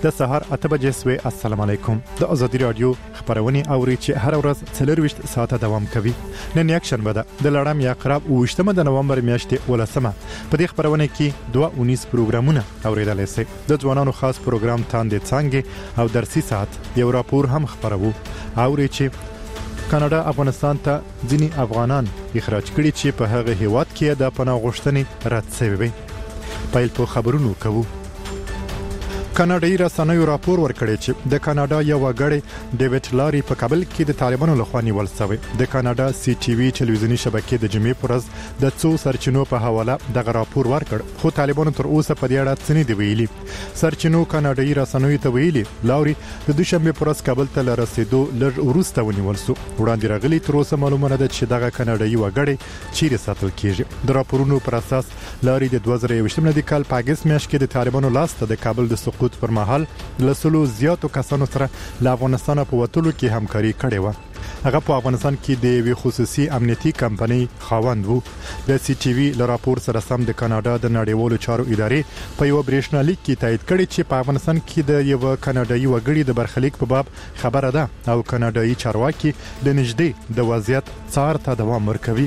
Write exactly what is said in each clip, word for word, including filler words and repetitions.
د سهار اته بجې سوي. السلام علیکم. د ازادي رادیو خبرونه اوري چې هر ورځ څلور وشت ساعته دوام کوي. نن یک شنبه ده د لړم یا قرب اوشتمه د نومبر میاشتې ولسمه. په دې خبرونه کې دوه اونیس پروګرامونه اوریدل شي. د ځوانانو خاص پروګرام تاندې څنګه او درسي ساعت یو راپور هم خبرو. اوري چې کاناډا افغانستان ته ځینی افغانان اخراج کړي چې په هغه هیواد کې د پناه غوښتنې رد شوی وي. پایل په خبرونو کوو. کاناډایي رسنیو راپور ورکړی چې د کاناډا یو وګړی ډیوډ لاري په کابل کې د طالبانو لخوا نیول شوی. د کاناډا سی ټي وي ټلویزیونی شبکې د جمعې پر ورځ د څو سرچینو په حواله دغه راپور ورکړ، خو طالبانو تر اوسه په دې اړه څه نه دی ویلي. سرچینو کاناډایي رسنیو ته ویلي لاري د دوشنبه پر ورځ کابل ته رسیدو لږ وروسته ونیول شو. وړاندې راغلي تر اوسه معلومه نه ده چې دغه کاناډایي وګړی چیرې ساتل کیږي. د راپورونو پر اساس لاري د دوه زره یوویشت کال په اگست میاشت کې د طالبانو لاسته د کابل د سقوط پر مهال لسلو زیاتو کسانو سره له افغانستان په وټولو کې همکاري کړې و. هغه په افغانستان کې د یو خصوصي امنیتي کمپنۍ خاوند وو. د سی ټي وي له راپور سره سم د کاناډا د نړیوالو چارو ادارې په یو برېښنالیک کې تایید کړی چې په افغانستان کې د یو کاناډایي وګړي د برخلیک په باب خبره ده او کاناډایي چارواکي د نږدې د وضعیت څار ته دوام ورکوي.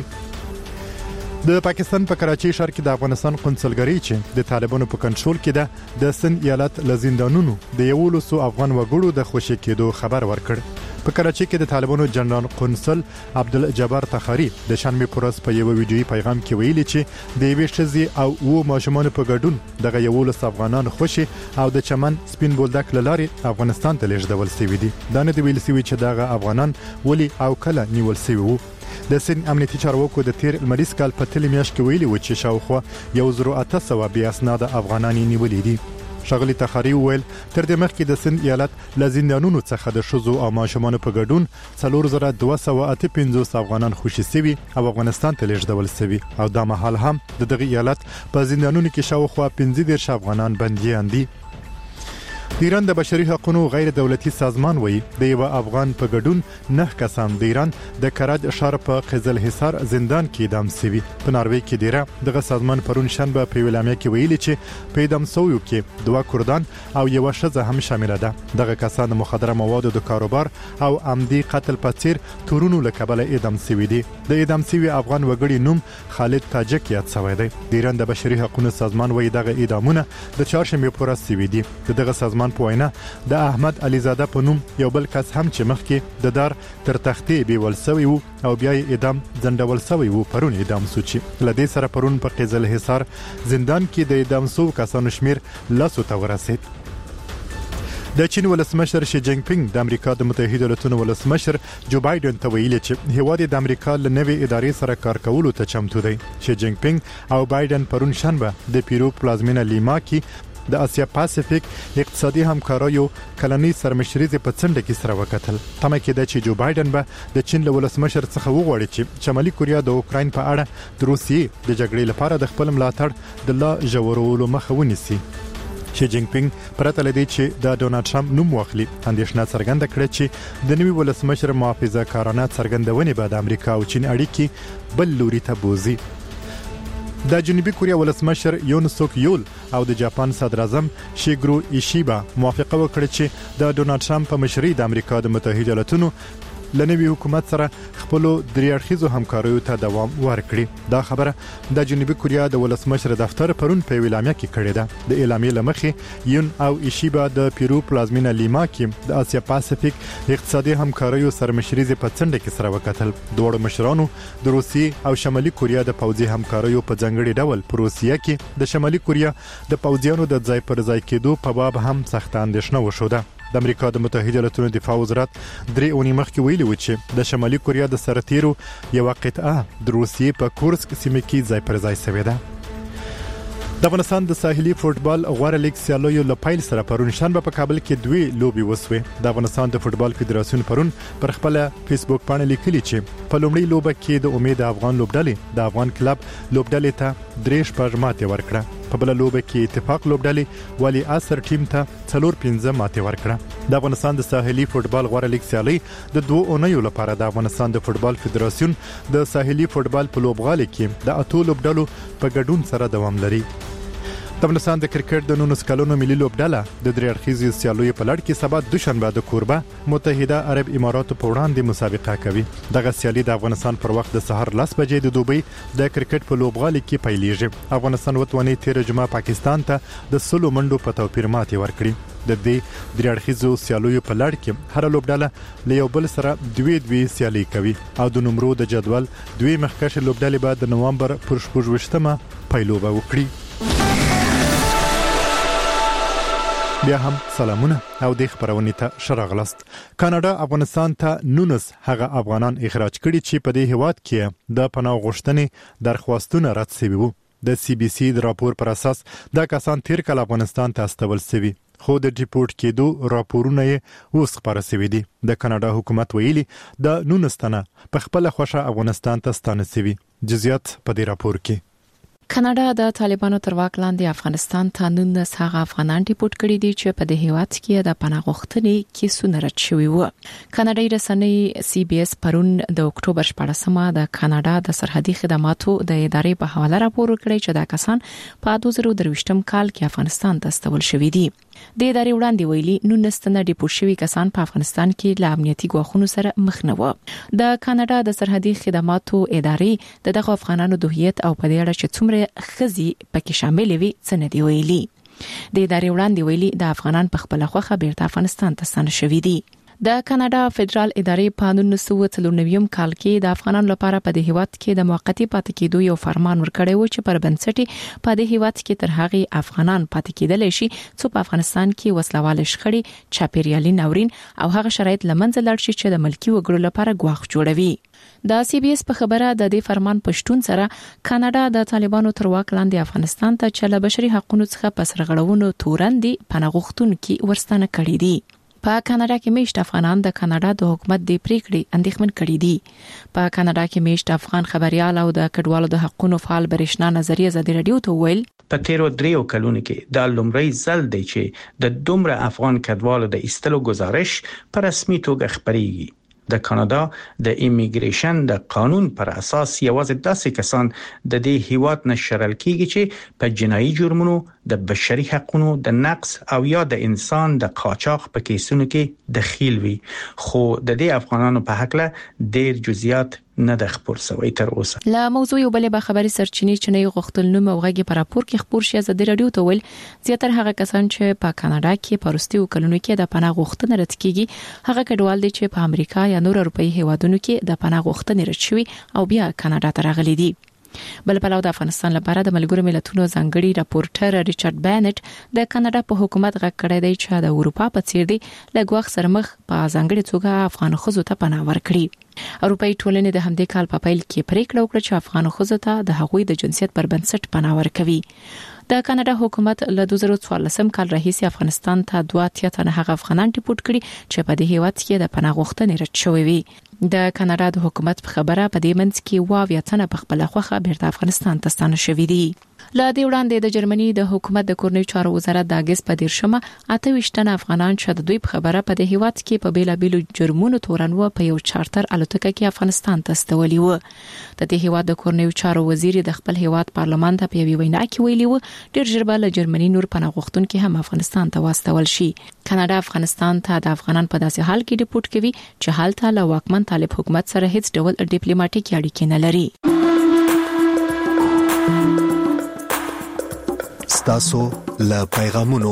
د پاکستان په کراچۍ ښار کې د افغانستان قونسلګرۍ چې د طالبانو په کنټرول کې ده د سند ایالت لزندانونو د یولسو افغان وګړو د خوشی کېدو خبر ورکړ. په کراچۍ کې د طالبانو جنرال قونسل عبدالجبار تخاری د شنبه پر ورځ په یو ویډیويي پیغام کې ویلي چې د یوې ښځې او وو ماشومان په ګډون دغه یولس افغانان خوشي او د چمن سپین بولدک لاري افغانستان ته لیږدول شوي دي. دا نه دی ویل شوی چې دغه افغانان ولي او کله نیول شوي وو. د سن امنیتي چارواکو د تیر المریز کال په تل میاشت کې ویلي و چې شاوخوا یو زرو اته سوه بیا اسناد افغانان نیولې دي. شغلی تخاری ویل تر دې مخکې د سن ایالت لزندانونو څخه د شذو او ماشومان په ګډون څلور زره دوه سوه اته پنځوس افغانان خوشي شوي او افغانستان ته لیږدول شوي او دا مهال هم د دغه ایالت په زندانونو کې شاوخوا پنځه دېرش افغانان بنديان دي. د ایران د بشري حقوقو غیر دولتي سازمان وایي د یو افغان په ګډون نه کسان د ایران د کراج ښار په قزل حصار زندان کې اعدام شوي. په ناروې کې ډیره دغه سازمان پرون شنبه په ویلامیا کې ویلي چې په اعدام شویو کې دوه کردان او یو ښځه هم شامل ده. دغه کسان د مخدره موادو د کاروبار او عمدي قتل په څیر تورونو له کبله اعدام شوي دي. د اعدام شوي افغان وګړي نوم خالد تاجک یاد شوی دی. د ایران د بشري حقوقو سازمان وایي دغه اعدامونه د چهارشنبه پر ورځ شوي دي. دغه سازمان په وینا د احمد علیزاده په نوم یو بل کس هم چې مخکې د دار تر تختې بیول شوی وو او بیا یې اعدام ځنډول شوی وو پرون اعدام شو چې لدې سره پرون په قزل حصار زندان کې د اعدام شو کسانو شمیر لاسو ته ورسید. د چین ولسمشر شي جینګ پینګ د امریکا د متحده ایالاتونو ولسمشر جو بایدن ته ویلي چې هیواد د امریکا له نوې ادارې سره کار کولو ته چمتو دی. شي جینګ پینګ او بایدن پرون شنبه د پیرو پلازمینه لیما کې د اسیا پاسفیک اقتصادي همکاریو کلنی سرمشریزه په څنډه کې سره وکتل. تمه کې ده چې جو بایدن به د چین له ولسمشر څخه وغواړي چې شمالي کوریا د اوکراین په اړه د روسیې د جګړې لپاره د خپل ملاتړ د لا ژورولو مخه ونیسي. شي جینګ پینګ پرته لدی چې د ډونالد ټرمپ نوم واخلي اندېښنه څرګنده کړې چې د نوي ولسمشر محافظه کارانه څرګندونې به د امریکا او چین اړیکې بل لوري ته بوزي. د جنوبي کوریا ولسمشر یون سوک یول او د جاپان صدر اعظم شیګرو ایشیبا موافقه وکړه چې د ډونالد ټرمپ په مشرۍ د امریکا د متحده ایالاتونو لنوي حکومت سره خپل درې اړخیزو همکاریو ته دوام ورکړي. دا خبره د جنوبي کوریا د ولسمشر دفتر پرون په ویلامیا کې کړې ده. د اعلامیې لمخې یون او ایشیبا د پیرو پلازمینه لیما کې د اسیا پاسفیک اقتصادي همکاریو سرمشریزه په څنډه کې سره وکتل. دوه مشرانو د روسیې او شمالي کوریا د پوځي همکاریو په ځنګړي ډول په روسیه کې د شمالي کوریا د پوځیانو د ځای پر ځای کېدو په باب هم سخت اندېښنه وشوده. د امریکا د متحده ایالاتونو دفاع وزارت درې اونۍ مخکې ویلي و چې د شمالي کوریا د سرتیرو یو قطعه د روسیې په کورسک سیمه کې ځای پر ځای شوې ده. د افغانستان د ساحلي فوتبال غوړه لیګ سیالیو له پیل سره پرون شنبه په کابل کې دوی لوبي وسوي. د افغانستان د فوتبال فدراسیون پرون پر خپل فیسبوک باندې لیکلي چې په لومړي لوبه کې د امید افغان لوبډلې د افغان کلب لوبډلې ته درې شپږ ماتې ورکړه. په بل لوبه کې اتفاق لوبډلې ولی اثر ټیم ته څلور پنځه ماتې ورکړه. د افغانستان د ساحلي فوتبال غوړه لیګ سیالي د دوه اونیو لپاره د افغانستان د فوتبال فدراسیون د ساحلي فوتبال په لوبغالي کې د اتو لوبډلو په ګډون سره دوام لري. د افغانستان د کرکټ د نولس کلونو ملي لوبډله د درې اړخیزې سیالیو په لړ کې سبا دوشنبه د کوربه متحده عرب اماراتو په وړاندې مسابقه کوي. دغه سیالي د افغانستان پر وخت د سحر لس بجې د دوبۍ د کرکټ په لوبغالي کې پیلېږي. افغانستان وتواني تیر جمعه پاکستان ته د سلو منډو په توپیر ماتې ورکړي. د دې درې اړخیزو سیالیو په لړ کې هر لوبډله له یو بل سره دوی دوی سیالي کوي او د نمرو د جدول دوی مخکښ لوبډلې به د نومبر پر شپږویشتمه پیلوبه وکړي. بیا هم سلامونه او د خبرونې ته شراغلست. کاناډا افغانستان ته نونس هغه افغانان اخراج کړي چې په دې هیواد کې د پناه غوښتنې درخواستونه رد شوي وو. د سی بي سي د راپور پر اساس دا کسان تیر کال افغانستان ته استول شوي، خو د ډیپورت کېدو راپورونه یې اوس خبره شوي دي. د کاناډا حکومت ویلي د نونس تنه په خپل خوښه افغانستان ته ستانه شوي. جزئیات په دې راپور کې. کاناډا د طالبانو تر واک لاندې افغانستان ته نونس هغه افغانان ډیپورت کړي دي چې په دې هیواد کې د پناه غوښتنې کیسونه رد شوي وو. کاناډایي رسنۍ سی بي اس پرون د اکتوبر شپږمه د کاناډا د سرحدي خدماتو د ادارې په حواله راپور ورکړی چې دا کسان په دوه زره درویشتم کال کې افغانستان ته استول شوي دي. د ادارې وړاندې ویلي نونس تنه ډیپورت شوي کسان په افغانستان کې له امنیتي ګواښونو سره مخ نه وو. د کاناډا د سرحدي خدماتو ادارې د دغه افغانانو د هویت او په دې اړه چې څومره خزي پکې شامل وي څه نه دی ویلي. د ادارې وړاندې ویلي د افغانان په خپل خوخه بیرته افغانستان ته ستانه شوي دي. د کاناډا فدرال ادارې په نولس سوه څلور نوي کال کې د افغانانو لپاره په دې هیواد کې د موقتی پاتې کېدو یو فرمان ورکړی و چې پر بنسټ په دې هیواد کې تر هغه افغانان پاتې کېدل شي چې په افغانستان کې وسلوال شخړې، چاپیریالي ناورین او هغه شرایط لمنځه لاړ شي چې د ملکی وګړو لپاره ګواښ جوړوي. د سی بي اس په خبره د دې فرمان پښتون سره کاناډا د طالبانو تر واک لاندې افغانستان ته چې له بشري حقوقو څخه پسرغړونو تورندې پناه غوښتونکو ورستانه کړي دي. په کاناډا کې میشت افغانان د کاناډا د حکومت د پریکړې اندېښمن کړي دي. په کاناډا کې میشت افغان خبريال او د کډوالو د حقوقو فعال برېښنا نظریه زدي رادیو ته ویل په تیرو دریو کلونو کې د لومړی ځل دی چې د دومره افغان کډوالو د ایستلو گزارش په رسمي توګه خبريږي. د کاناډا د ایمیګریشن د قانون پر اساس یوازې داسې کسان د دې هیواد نه شړل کیږي چې په جنایي جرمونو، د بشري حقوقو د نقض او یا د انسان د قاچاق په کیسونو کې دخیل وي. خو د دې افغانانو په حق له ډیر جزئیات نه د خبر سوي تر اوسه. لا موضوع یو بلې به خبري سرچینې چې نه غوښتل نو موغه په راپور کې خبر شي زده رادیو ته ویل زیاتره هغه کسان چې په کاناډا کې پرستیو کلونو کې د پناه غوښتنې رد کیږي هغه کډوال دي چې په امریکا یا نور اروپאי هیوادونو کې د پناه غوښتنې رد شوي او بیا کاناډا ته راغلي دي. بل په لور د افغانستان لپاره د ملګرو ملتونو ځانګړي راپورټر ریچارډ بانټ د کاناډا په حکومت غږ کړی دی چې د اروپا په څیر دی لګوخ سره مخ په ځانګړي توګه افغان خزو ته پناه ورکړي. اروپאי ټولنې د همدې کال په پیل کې پریکړه وکړه چې افغان خزو ته د هغوی د جنسیت پر بنسټ پناه ورکوي. د کاناډا حکومت له دوه زره څوارلسم کال راهیسې افغانستان ته دوه اتیا تنه هغه افغانان ډیپورت کړي چې په دې هیواد کې د پناه غوښتنې رد شوی وي. د کاناډا د حکومت په خبره په دې منځ کې واویا تنه په خپل خوخه بیرته افغانستان ته ستانه شوي دي. لا دې وړاندې د جرمني د حکومت د کورنیو چارو وزارت د اگست په دیرشمه اته ویشت تنه افغانان چې د دوی په خبره په دې هیواد کې په بیلابیلو جرمونو تورنوه په یو چارټر الوتکه کې افغانستان ته استولي وو. د دې هیواد د کورنیو چارو وزیر د خپل هیواد پارلمان ته په یوه وینا کې ویلي وو ډیر ژر به له جرمني نور پناه غوښتونکو هم افغانستان ته واستول شي. کاناډا افغانستان ته د افغانان په داسې حال کې ډیپورت کوي چې حالت له واکمن طالب حکومت سره هیڅ ډول ډیپلوماټیک اړیکې نه لري. ستاسو له پیغامونو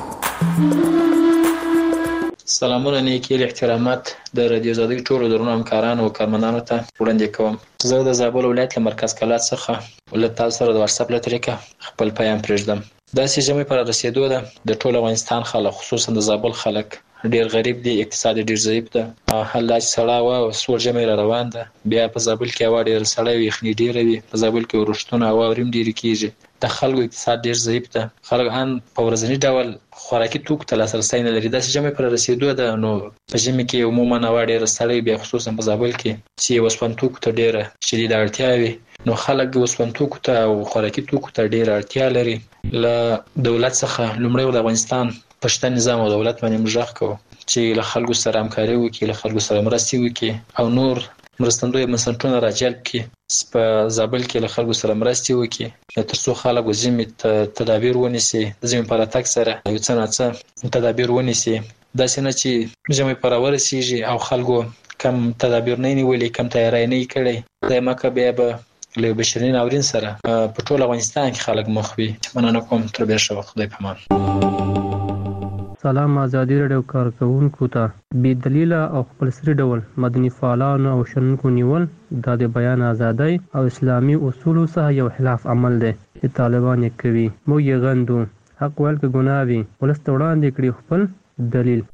سلامونه نیکی احترامات د رادیو زادی ټولو درنو همکارانو او کارمندانو ته وړاندې کوم. زه د زابل ولایت له مرکز کلات څخه ولې تاسو سره د واتس اپ له طریقه خپل پیغام پرېږدم. دا سیمه پر رسیدو ده د ټولو افغانستان خلک خصوصا د زابل خلک ډیر غریب دي، اقتصاد ډیر ضعیف ده. حال لا سړا او سور جمع را روان ده. بیا په زابل کې هوا ډیر سړی وي، خني ډیر وي. په زابل کې ورښتونه هوا وریم ډیر کیږي. د خلکو اقتصاد ډیر ضعیف ده. خلک ان په ورځنی ډول خوراکي توکو ته لاسرسي نه لري. دا سیمه پر رسیدو ده نو په ژمي کې عموما هوا ډیر سړی بیا خصوصا په زابل کې چې وسپن توکو ته ډیره شدید اړتیا وي. نو خلک وسپن توکو ته او خوراکي توکو ته ډیره اړتیا لري. له دولت څخه لومړی د افغانستان پښتون نظام او دولت باندې مجرخ کو چې له خلکو سره همکاري وکړي، له خلکو سره مرستې وکړي او نور مرستندوی بنسټونه راجلب کړي، په زابل کې له خلکو سره مرستې وکړي ترڅو خلک ځینې تدابیر ونیسي، د ژمي په راتګ سره یو څه ناڅه تدابیر ونیسي. داسې نه چې ژمی په راورسیږي او خلکو کم تدابیر نه نیولې، کم تیاری نه کړی، د مکه بیا به له بشري ناورین سره په ټول افغانستان کې خلک مخ وي. مننه کوم، تر بیا ښه وخت، خدای په امان. سلام ازادي رادیو کارکونکو ته. بې دلیله او خپل سری ډول مدني فعالانو او شنونکو نیول دا د بیان ازادۍ او اسلامي اصولو څخه یو خلاف عمل دی چې طالبان یې کوي. موږ یې غندو. حق ویل که ګناه وي، ولس ته وړاندې کړي خپل دلیل.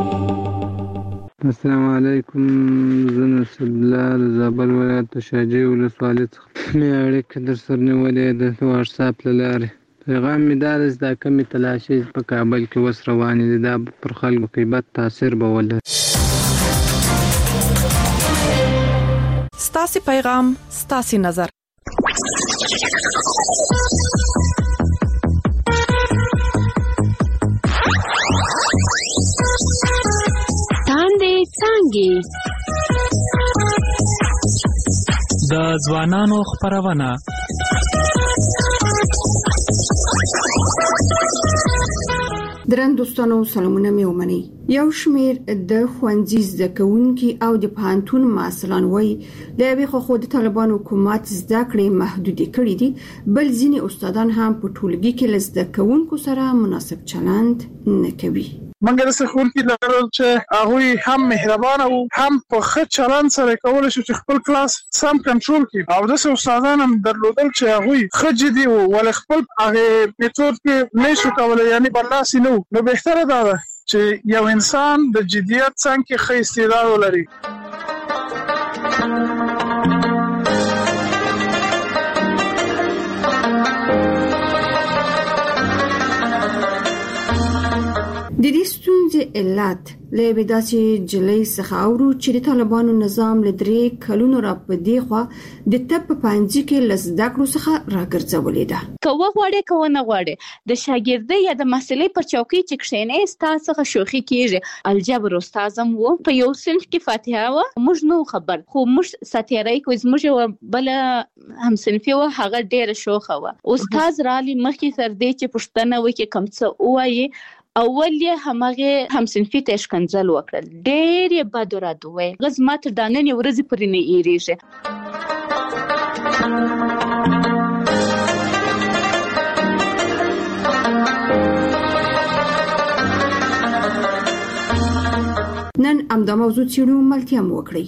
السلام علیکم، زه نصر الله د زابل ولایت شاجوی ولسوالۍ څخه مې اړیکه در سره نیولې ده د واټساپ له لارې. پیغام مې دا دی چې دا کمې تلاشۍ په کابل کې اوس روانې دي، دا پر خلکو کې بد تاثیر به ولري. ستاسې پیغام ستاسې نظر. تاندې څانګې د ځوانانو خپرونه. درن دوستانو سلامونه مې ومني. یو شمیر د ښوونځي زده کوونکي او د پوهنتون محصلان وایي د یوې خوا د طالبانو حکومت زده کړې محدودې کړې دي، بل ځینې استادان هم په ټولګي کې له زده کوونکو سره مناسب چلند نه کوي. منګر څخه لرل چې هغه هم مهربان او هم په ښه چلند سره کول شي چې خپل کلاس سم کنټرول کړي، او د استادان هم درلودل چې هغه ښه جدي او ول خپل هغه میتود کې نشو کولای، یعنی برلاسي نو نو بهتره ده چې یو انسان د جديت څنګه ښه استعداد ولري. د دې ستونزې علت له بداسي جلې څخه اورو چې د طالبانو نظام له درې کلونو را پدې خو د تپ پنځه کې لزده کړو څخه راګرځولې ده. کوه غواړي کوه نه غواړي د شاګردۍ یا د مسلې پر چوکۍ چې کښینې ستاسو څخه شوخي کیږي. الجبر استادم وو په یو صنف کې فاتحه و، موږ نو خبر خو موږ ساتیرای کوی موږ بل هم صنفي و، هغه ډېر شوخه و. استاد رالي مخکې تر دې چې پښتنه وکي کم څه وایي، اول یې همغه هم صنفي ته شکنځل وکړل، ډېر یې بد ورته وای، غز ماته دانن ورځې پرې نه ایریږي. نن امدا موضوع چیرو ملتیا مو وکړي.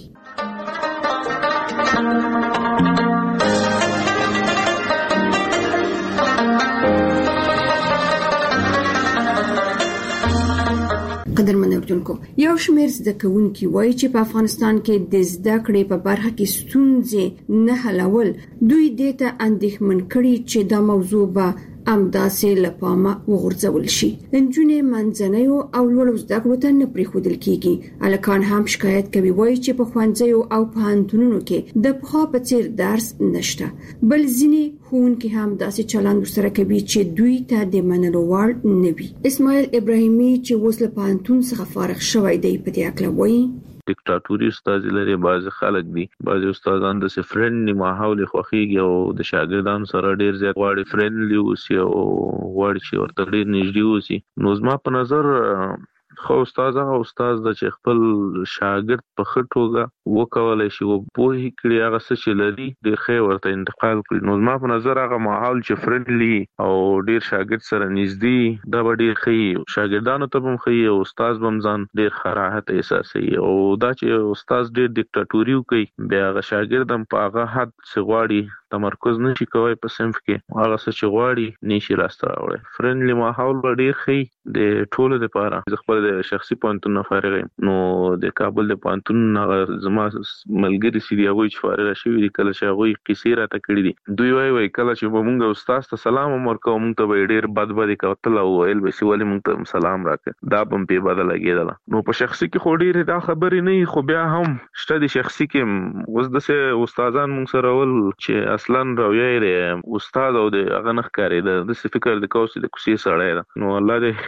قدرمن اورېدونکو، یو شمېر زده کوونکي وایي چې په افغانستان کې د زده کړې په برخه کې ستونزې نه حلول دوی دې ته اندېښمن کړي چې دا موضوع به امداسې لپاره وغورځول شي. نجونې منځنیو او لوړو زده کړو ته نه پریښودل کیږي. الکان هم شکایت کوي، وایي چې په ښوونځیو او پوهنتونونو کې د پخوا په څیر درس نشته، بل ځینې ښوونکي هم داسې چلند سره کوي چې دوی ته د منلو وړ نه وي. اسماعیل ابراهیمي چې اوس له پوهنتون څخه فارغ شوی دی په دې اړه وایي دیکتاتوري استاد لري، بعض خلک دي، بعض استادان د فرندلی ماحول خوخيږي او د شاګردانو سره ډیر زیات غواړي فرندلی اوسي او غواړي چې ورته ډیر نږدې اوسي. نو زما په نظر خو استاد هغه استاد د چې خپل شاګرد په خټوګه وکولای شي او په هی کړي هغه څه چې لري د خیر ورته انتقال کړي. نو زما په نظر هغه ماحول چې فرندلی او ډیر شاګرد سره نږدې دا ډیر ښه شاګردانو ته هم ښه او استاد هم ځان ډیر خراحت احساسوي، او دا چې استاد ډیر دیکتاتوري کوي بیا هغه شاګرد هم په هغه حد څه غواړي تمرکز نشي کوي په صنف کې، هغه څه چې غواړي نشي راسته راوړي. فرندلی ماحول ډیر ښه د ټولو لپاره. زه خپل د شخصي پوهنتون نه فارغ یم، نو د کابل د پوهنتون زما ملګري سي دی هغه چې فارغ شوي دي، کله چې هغه قصې راته کړې دي دوی وایي وایي کله چې موږ استاد ته سلام ورکوو موږ ته به ډیر بد بد کوتل او ویل به سی ولې موږ ته سلام راکړه، دا به په بد لګیدل. نو په شخصي کې خو ډیر دا خبرې نه، خو بیا هم شته د شخصي کې اوس د استادان موږ سره ول چې اصلا رویه استاد او د هغه نه ښکاري د فکر د کوسي د کوسي سره ده. نو الله دې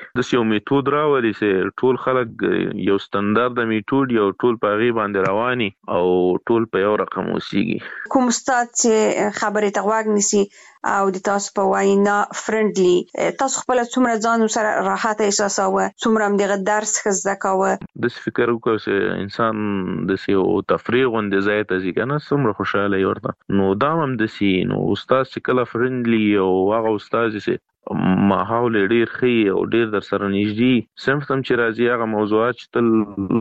د یو میتود راوړي چې ټول خلک یو ستاندارد میتود یو ټول په غي باندې رواني او ټول په یو رقم وسیږي. کوم استاد چې خبرې ته غوږ نیسي او د تاسو په وینا فرندلی، تاسو خپل څومره ځان سره راحت احساساوه، څومره هم دغه درس خزده کاوه؟ د فکر وکړ چې انسان د سیو تفریغ غونډه ځای ته ځي کنه څومره خوشاله ورته. نو دا هم د سی نو استاد چې کله فرندلی او هغه استاد چې ماحول ډیر ښه او ډیر در سره نږدې سمفتم چې راځي هغه موضوعات چې تل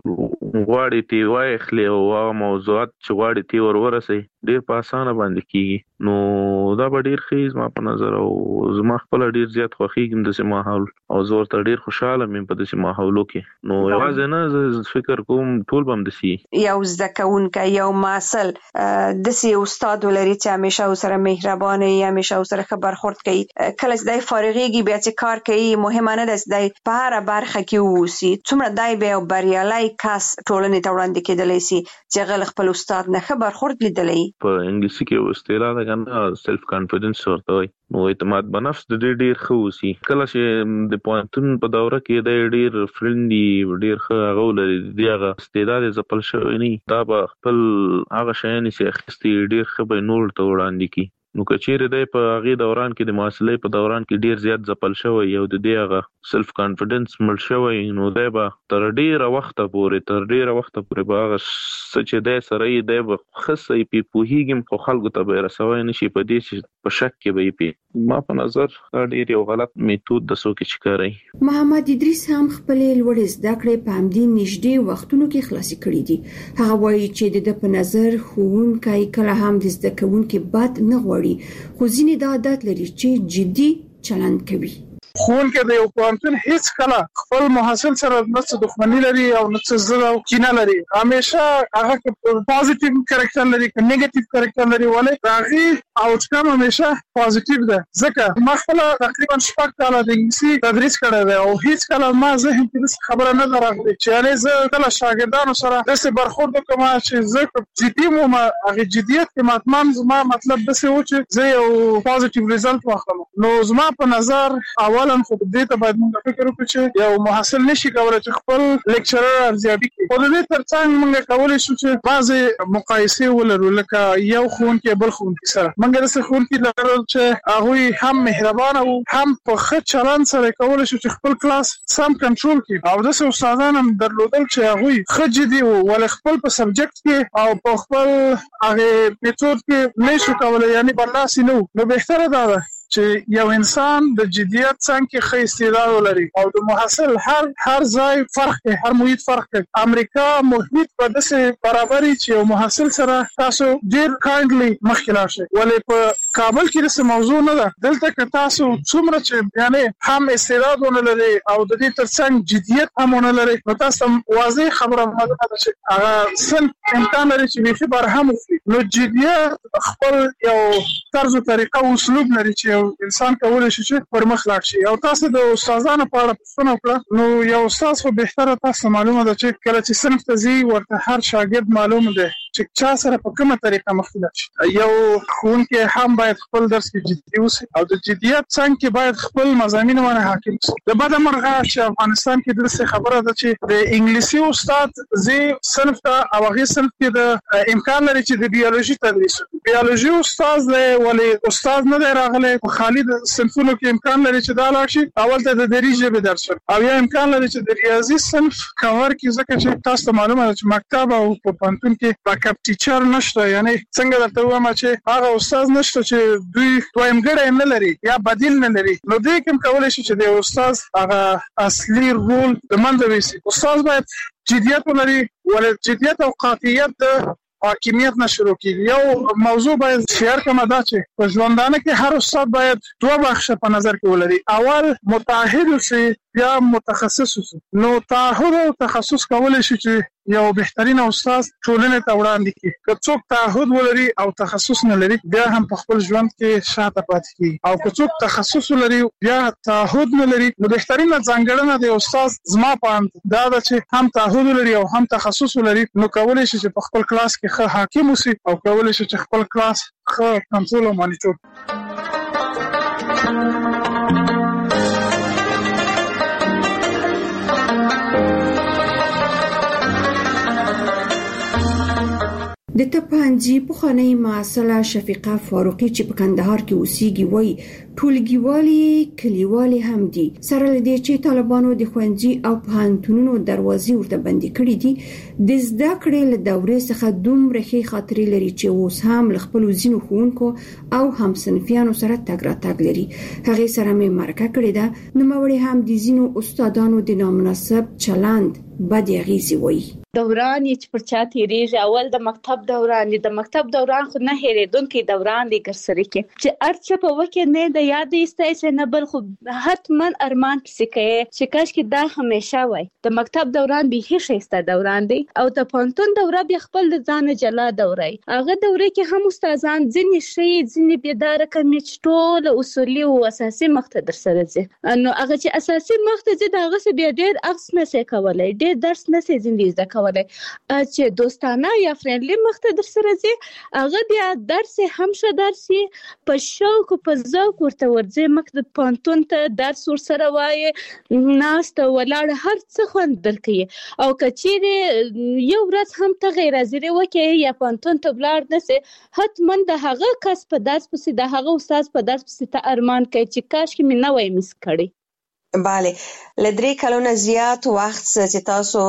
غواړي تی وای خلی او هغه موضوعات چې غواړي تی ور ورسي ډیر په اسانه باندې کیږي. نو دا به ډیر ښه زما په نظر او زما خپل ډیر زیات خوښیږم د سیمه ماحول او زور ته ډیر خوشاله مې په دې ماحولو کې. نو یوازې نه فکر کوم ټول بم دسی یو ځکهونکې یو ماسل د سی استاد ولري چې همیشه سره مهربان وي، همیشه سره خبر خورد کوي، کله چې فارغيږي بیا چې کار کوي مهمه نه ده چې په هر برخه کې ووسی څومره دای به بریالي کس ټولنې ته وړاندې کېدلی سي چې غل خپل استاد نه خبر خورد لیدلی. په انګلیسي کې اصطلاح ده کنه سیلف کانفیډنس ورته وایي. نو اعتماد په نفس د ډیر ډیر خو وسی کله چې د پوینټون په دوره کې د ډیر فرندلی ډیر ښه غول دیغه استعداد زپل شوی نه دا به خپل هغه شین سي اخستي ډیر ښه به نور ته وړاندې کی. نو کچېره د په هغه دوران کې د محصلې په دوران کې ډیر زیات ځپل شوی یو د دیغه سیلف کانفیډنس مل شوی. نو دا به تر ډیره وخت پورې تر ډیره وخت پورې به هغه چې د سره دی به خصې په پوهیږم خو خلکو ته به رسوي نشي په دې چې په شک کې به پی ما په نظر ډیر یو غلط میتود د سو کې چکرای. محمد ادریس هم خپل لوړ زده کړې په همدې نږدې وختونو کې خلاصي کړې دي. هغه وایي چې د په نظر ښوونکي کله هم د زده کوونکو بد نه غوړي خو ځینې دا عادت لري چې جدي چلند کوي. ښوونکی د یو پوهنتون هیڅ کله خپل محصل سره نه څه دښمني لري او نه څه زړه او کینه لري. همیشه هغه پوزټیو کریکټر لري که نیگیټیو کریکټر لري ولې هغه آوټکم همیشه پوزټیو ده. ځکه ما خپل تقریبا شپږ کاله د انګلیسي تدریس کړی دی او هیڅ کله ما ذهن کې خبره نه درغلي چې یعنې زه کله شاګردانو سره داسې برخورد وکړم چې زه جدي وم هغه جدیت کې ماتمام زما مطلب داسې و چې زه یو پوزټیو ریزلټ واخلم. نو زما په نظر اول خو دې ته باید موږ فکر وکړو چې یو محصل نشي کولای چې خپل لیکچرر ارزیابي کړي. خو د دې ترڅنګ موږ کولای شو چې بعضې مقایسې ولرو لکه یو ښوونکی بل ښوونکي سره. موږ داسې ښوونکي لرل چې هغوی هم مهربانه وو هم په ښه چلند سره کولای شو چې خپل کلاس سم کنټرول کړي او داسې استادان هم درلودل چې هغوی ښه جدي وو ولې خپل په سبجیکټ کې او په خپل هغې میتود کې نه شو کولی یعنې برلاسي نه وو. نو بهتره دا ده چې یو انسان د جدیت څنګه ښه استعداد ولري او د محصل هر هر ځای فرق کوي، هر محیط فرق کوي. امریکا محیط په داسې برابري چې یو محصل سره تاسو ډیر کایندلی مخکې لاړ شئ ولې په کابل کې داسې موضوع نه ده. دلته که تاسو څومره چې یعنې هم استعداد ونه لري او د دې ترڅنګ جدیت هم ونه لري نو تاسو واضح خبره معلومه ده چې هغه صنف امکان لري چې بیخي برهم وکړي. نو جدیت خپل یو طرز او طریقه او اسلوب لري چې انسان کولای شي چې پرمخ لاړ شي. او تاسو د استادانو په اړه پوښتنه وکړه نو یو استاد خو بهتره تاسو معلومه ده چې کله چې صنف ته ځي ورته هر شاګرد معلومه ده چې چا سره په کومه طریقه مخ لاړ شي. یو ښوونکی هم باید خپل درس کې جدي اوسي او د جدیت څنګه باید خپل مضامین باندې حاکم شي. د بده مرغه چې افغانستان کې داسې خبره ده چې د انګلیسي استاد زی صنف ته او هغه صنف کې د امکان لري چې د بیولوژي تدریس بیولوژي استاد ولې استاد نه دی راغلی خالي د صنفونو کې امکان لري چې دا لاړ شي اول ته د دري ژبې درس او یا امکان لري چې د ریاضي صنف کور کې ځکه چې تاسو ته معلومه ده چې مکتب او په پوهنتون کې بیک اپ ټیچر نشته یعنی څنګه درته وایم چې هغه استاد نشته چې دوی دویمګړی نه لري یا بدیل نه لري نو دوی کوم کولای شي چې د استاد هغه اصلي رول د منځه ویسي. استاد باید جدیت ولري ولې جدیت او قاطعیت د حاکمیت نه شروع کیږي. یو موضوع باید شعر کما دا چې په ژوندانه کې هر استاد باید دوه بخشه په نظر کې ولري. اول متعهد اوسي یا متخصص اوسي. نو تعهد او تخصص کولای شي چې یو بهترین استاد ټولنې ته وړاندې کړي. که څوک تعهد ولري او تخصص نه لري بیا هم په خپل ژوند کې شاته پاتې کیږي او که څوک تخصص ولري بیا تعهد نه لري نو بهترینه ځانګړنه د استاد زما په اند دا ده چې هم تعهد ولري او هم تخصص ولري نو کولای شي چې په خپل کلاس کې ښه حاکم اوسي او کولای شي چې خپل کلاس ښه کنټرول او مانیټور. د تپانجي پخوانی معاصله شفیقه فاروقي چې په کندهار کې اوسېږي وایي ټولګیوالي کلیوالي هم دي سره لدې چې طالبانو د خوندزي او پوهنتونونو دروازې ورته بندي کړې دي د زده کړې له دورې څخه دومره ښې خاطرې لري چې اوس هم له خپل ځینو ښوونکو او همصنفیانو سره تګ راتګ لري. هغه سره مې مرکه کړې ده. نوموړي هم د ځینو استادانو د نامناسب چلند بد اغیزې وایي. دوران چې پر چا تیریږي اول د مکتب دوران د مکتب دوران خو نه هېریدونکي دوران دی ګرسره کې چې ارچ په وکه نه د یاد ایستای نه بل خو حتما ارمان پسې کوي چې کاش کې دا همیشه وای. د مکتب دوران به هیڅ شایسته دوران دی او د پونتون دوره به خپل د ځان جلا دوره هغه دوره کې هم استادان ځینې شي ځینې بيدار کمې ټول اصولي او اساسي مخته در سره ځي نو هغه چې اساسي مخته ځي دا غسه بیا ډېر اخص نه سي کولای ډېر درس نه سي زندګي زده کولای چې دوستانه یا فرندلي مخته در سره ځي هغه بیا درس هم شه درسي په شوق په ذوق ورته ورځي مکتب پونتون ته درس ور سره وای ناست ولاړ هر څه خوند درکې او کچېره یو ورځ هم ته غیر حاضر وکي یا پونتون ته بلار نسه حتما د هغه کس په درس پسې د هغه استاد په درس پسې ته ارمان کوي چې کاش کې مې نه وای مس کړی. bale لدري کلونه زیات وخت چې تاسو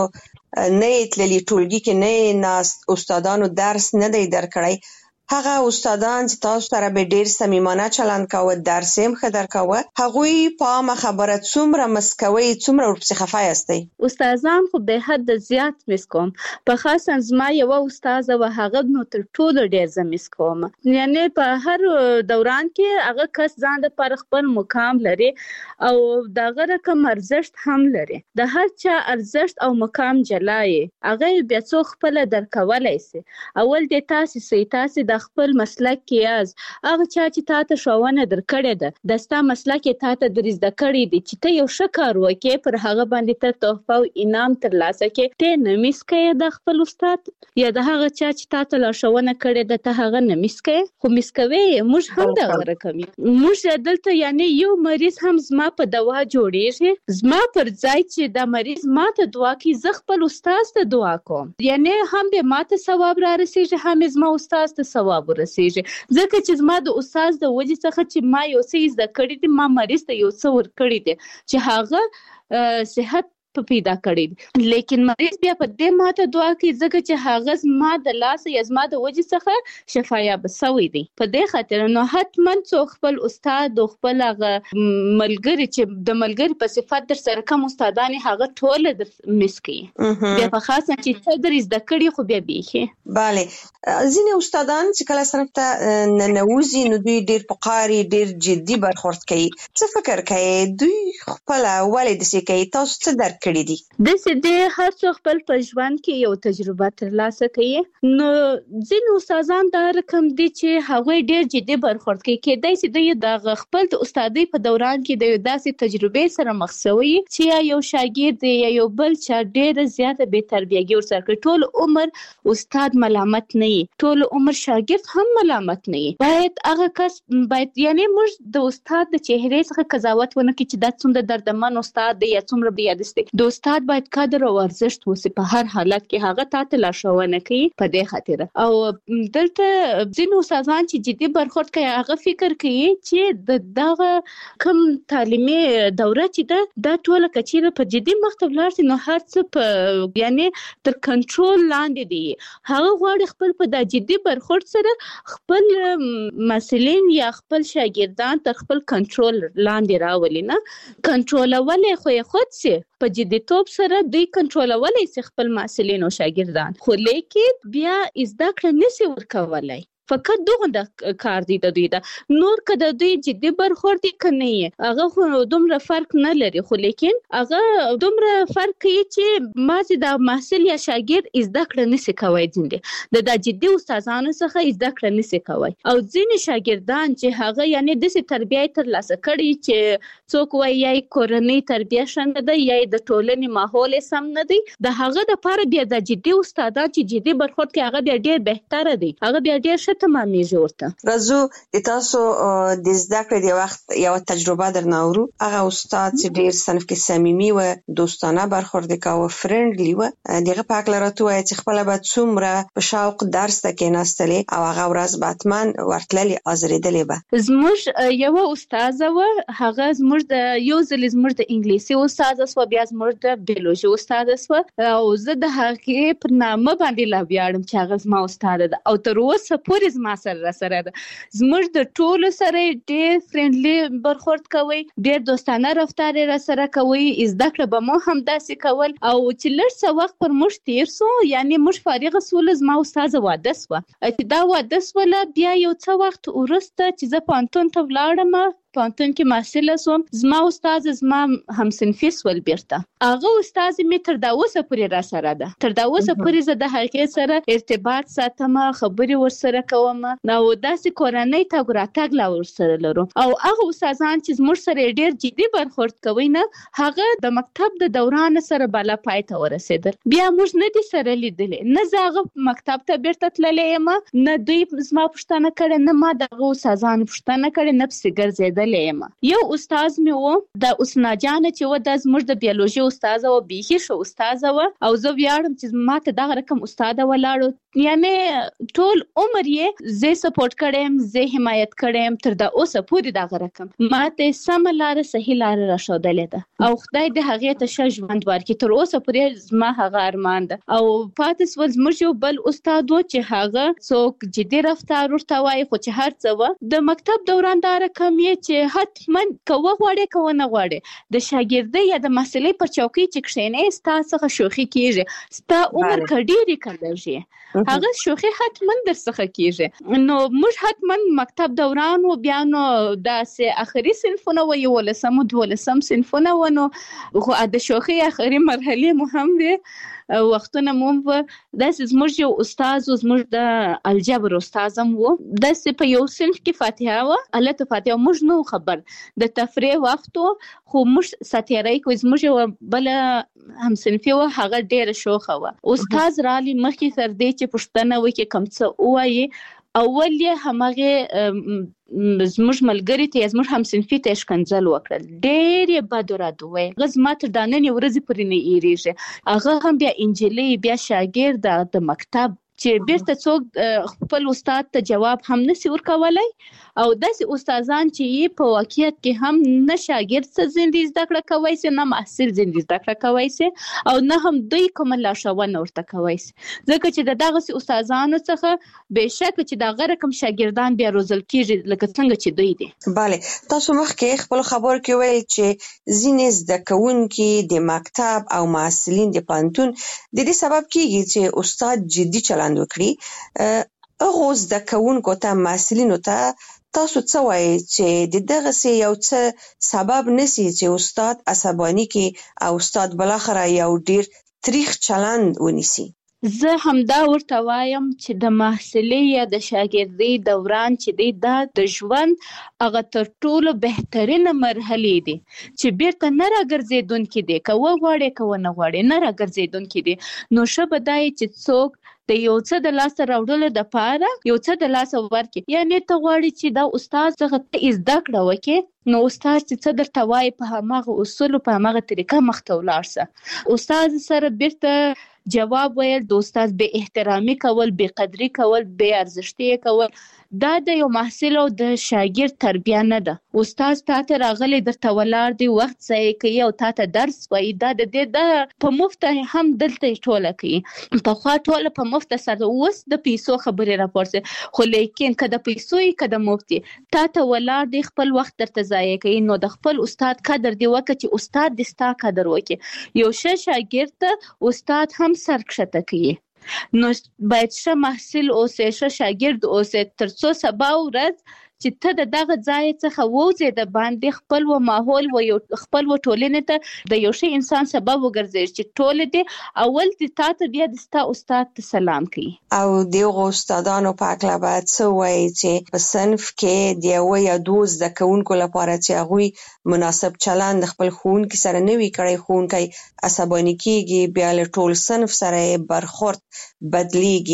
نه تللی ټولګي کې نه ناست استادانو درس نه دی درکړی هغه استادان چې تاسو سره به ډیر صمیمانه چلند کاوه درس هم خدر کاوه هغوی په ما خبره څومره مسکوي څومره ورپسې خفای استي استادان خو به حد زیات مسکوم په خاصه زما یو استاد و هغه نو تر ټولو ډیر زم مسکوم یعنی په هر دوران کې هغه کس ځان د پر خپل مقام لري او دغه رقم ارزښت هم لري د هر چا ارزښت او مقام جلای هغه بیا څو خپل درکولای شي اول د تاسو سي تاسو د خپل مسلک کې از هغه چا چې تاسو شاونه درکړې ده دستا مسلک کې تاسو درز د کړې دي چې ته یو شکر وکې پر هغه باندې ته تحفه او انعام ترلاسه کې ته نمیس کې د خپل استاد یا د هغه چا چې تاسو لا شاونه کړې ده ته هغه نمیس کې خو مسکوي موږ هم دا ورکوي موږ دلته یعنی یو مریض هم زما په دوا جوړیږي زما پر ځای چې د مریض ماته دعا کوي زه خپل استاد ته دعا کوم یعنی هم به ماته ثواب را رسیږي هم زما استاد ته ثواب ورسیږي ځکه چې زما د استاد د وجې څخه چې ما یو څه زده کړی دي ما مریض ته یو څه ور کړی دي چې هغه صحت په پیدا کړی لیکن مریض بیا په دې ماته دعا کوي ځکه چې هغه زما د لاس یا زما د وجې څخه شفایاب شوی دی په دې خاطر نو حتما څو خپل استاد او خپل هغه ملګری چې د ملګری په صفات در سره کوم استادان هغه ټول د مسکی بیا په خاصه چې تدریس د کړي خو بیا بیخي bale ځینې استادان چې کله صنف ته ننوزي نو دوی ډیر پقاري ډیر جدي برخورد کوي څه فکر کوي دوی خپل والد سي کوي تاسو څه در کړی دي د سدي هر څو خپل په ژوند کې یو تجربه ترلاسه کوي نو ځینې استادان دا رقم دي چې هغه ډیر جدي برخورد کوي کېدای شي د خپل د استادۍ په دوران کې د داسې تجربه سره مخ شوی چې یو شاګرد یا یو بل چا ډیر زیاته به تربیهګي ورسره ټول عمر استاد ملامت نه وي ټول عمر شاګرد هم ملامت نه وي باید هغه کس باید یعنی موږ د استاد د چهره څخه قضاوت ونه کړو چې دا څومره دردمن استاد دی یا څومره بیا دسته د استاد باید قدر او ارزښت وسی په هر حالت کې هغه تاسو لا شوونه کوي په دې خاطر او دلته ځینې استادان چې جدي برخورد کوي هغه فکر کوي چې د دغه کم تعلیمي دوره چې ده دا ټول کچیره په جدي مختب لارسي نو هر څه په یعنی تر کنټرول لاندې دي هغه غواړي خپل په د جدي برخورد سره خپل مسلین یا خپل شاګردان تر خپل کنټرول لاندې راولي نه کنټرول ولې خو خود سي په جدي توپ سره دوی کنټرولولای شي خپل مسلین او شاګردان خو لیکن بیا زده کړه نشي ورکولای فقط دغه د کار دی د دوی دا نور کده دوی جدي برخورد کنه هغه خو دومره فرق نه لري خو لیکن هغه دومره فرق کوي چې مازه د محصل یا شاګرد زده کړه نشي کوي ځینې د د جدي استادانو څخه زده کړه نشي کوي او ځینې شاګردان چې هغه یعنی د تربیه تر لاسه کړي چې څوک وایي یا کورنۍ تربیه شند ده یا د ټولنې ماحول سم نه دی د هغه د لپاره بیا د جدي استادان چې جدي برخورد کوي هغه بیا ډیر بهتره دی هغه بیا ډیر ښه تمامېږي ورته. راځو د تاسو د زده کړې د وخت یو تجربه درنه اورو. هغه استاد چې ډېر صنف کې صمیمي و، دوستانه برخورد کاوه، فرندلی و، دغه په هکله راته ووایه چې خپله به څومره په شوق درس ته کېناستلې او هغه ورځ به حتما ورتللې حاضرېدلې به. زموږ یوه استاده وه، هغه زموږ د یو ځل زموږ د انګلیسي استاده سوه، بیا زموږ د بیولوژي استاده سوه، او زه د هغې پر نامه باندې لا ویاړم چې هغه زما استاده ده او تر اوسه پورې زما سره راسره ده. زموږ د ټولو سره ډېر فرندلي برخورد کوي، ډېر دوستانه رفتار یې راسره کوي، زده کړه به مو هم داسې کول. او چې لږ څه وخت پر موږ تېر سو، یعنې موږ فارغه سولو، زما استاده واده سوه. چې دا واده سوله، بیا یو څه وخت وروسته چې زه پوهنتون ته ولاړم، پوهنتون کې محصله سوم، زما استاد زما همصنفي سول بیرته. هغه استاد مې تر دا اوسه پورې راسره ده، تر دا اوسه پورې زه د هغې سره ارتباط ساتم، خبرې ورسره کوم، نو داسې کورنۍ تګ راتګ لا ورسره لرو. او هغه استادان چې زموږ سره ډېر جدي برخورد کوي نه، هغه د مکتب د دوران سره بالا پای ته ورسېدل. بیا موږ نه دي سره لیدلې، نه زه هغه مکتب ته بیرته تللی یم، نه دوی زما پوښتنه کړې، نه ما د هغه استادانو پوښتنه کړې، نه پسې ګرځېدل. یو استاد مې و، د حسنا جانه چې و، دا زموږ د بیولوژي استاده و، بیخي ښه استاده و، او زه ویاړم چې ما ته دغه رقم استاده ولاړو. یعنې ټول عمر یې زه سپورټ کړم، زه حمایت کړم، تر دا اوسه پورې دغه رقم ما ته سمه لاره، صحیح لاره راښودلې ده، او خدای دې هغې ته ښه ژوند ورکړي. تر اوسه پورې زما هغه ارمان ده. او پاتې سول زموږ یو بل استاد و چې هغه څوک جدي رفتار ورته وایي، خو چې هر څه و د مکتب دوران دا رقم یې چې حتما که وغواړې که ونه غواړې، د شاګردۍ یا د محصلۍ پر چوکۍ چې کښېنې، ستا څخه شوخي کېږي، ستا عمر که ډېرې که لږ یې، هغه شوخي حتما در څخه کېږي. نو موږ حتما مکتب دوران و، بیا نو داسې آخري صنفونه و، یولسم و دولسم صنفونه و، نو خو د شوخي آخري مرحلې مو هم دی، وختونه مو هم داسې. زموږ یو استاد و، زموږ د الجبر استاد هم و، داسې په یو صنف کې فاتحه وه، هلته فاتحه موږ نه خبر، د تفریح وخت و، خو موږ ساتیرۍ کوي. زموږ یوه بله همصنفي وه، هغه ډېره شوخه وه. استاد رالی مخکې تر دې چې پوښتنه وکړي، کوم څه ووایي، اول یې همغې زموږ ملګري ته یا زموږ همصنفي ته یې ښکنځل وکړل، ډېر یې بد و رد وویل. هغه زما تر دا ننې ورځې پورې نه هېرېږي. هغه هم بیا انجلۍ، بیا شاګرده د مکتب، چې بیرته څوک خپل استاد ته جواب هم نسی ورکولی، او داسې استادان چې یې په واقعیت کې هم نه شاګرد څه زندې زده کړه کوی سي، نه محصل زندې زده کړه کوی سي، او نه هم دوی کومه لارښوونه ورته کوی سي. ځکه چې د دغسې استادانو څخه بېشکه چې د هغه رقم شاګردان بیا روزل کېږي لکه څنګه چې دوی دي. بله، تاسو مخکې خپل خبرو کې ویل چې ځینې زده کوونکي د مکتب او محصلین د پوهنتون د دې سبب کېږي چې استاد جدي چلند وکړي. هغو زده کوونکو ته، محصلینو ته تاسو څه وایي چې د دغسې یو څه سبب نسی چې استاد عصباني کې او استاد بالاخره یو ډیر تریخ چلند ونیسي؟ زه همدا ورته وایم چې د محصلۍ یا د شاګردۍ دوران چې دی، دا د ژوند هغه تر ټولو بهترینه مرحلې دي چې بیرته نه راګرځېدونکي دي، که وغواړې که ونه غواړې نه راګرځېدونکي دي. نو ښه به دا یې چې څوک د یو څه د لاسه راوړلو دپاره یو څه د لاسه ورکړي. یعنې ته غواړې چې دا استاد څخه ته زده کړه وکړې، نو استاد چې څه درته وایي په هماغه اصولو، په هماغه طریقه مخته ولاړ شه. استاد سره بیرته جواب ویل، د استاد بې احترامي کول، بې قدري کول، بې ارزښتي کول، دا د یو محصل او د شاګرد تربیه نه ده. استاد تا ته راغلی، درته ولاړ دی، وخت ضایع کوي او تا ته درس وایي، دا د دې د په مفته هم دلته ټوله کوي. پخوا ټوله په مفته سره، اوس د پیسو خبرې راپورځي، خو لیکن که د پیسو یې که د مفتي، تا ته ولاړ دی، خپل وخت درته ضایع کوي. نو د خپل استاد قدر دی وکړه چې استاد دې ستا قدر وکړي. یو ښه شاګرد ته استاد هم سر کښته کوي. نو باید ښه محصل اوسې، ښه شاګرد اوسې، تر څو سبا ورځ چې ته د دغه ځای څخه ووځې، د باندې خپل و ماحول و یو خپل و ټولنې ته د یو ښه انسان سبب وګرځې چې ټولې دې اول دې تا ته بیا د ستا استاد ته سلام کوي. او د هغو استادانو په هکله باید څه ووایي چې په صنف کې د یوه یا دوو زده کوونکو لپاره چې هغوی مناسب چلند د خپل ښوونکي سره نه وي کړی، ښوونکی عصباني کېږي، بیا له ټول صنف سره یې برخورد بدلیږي،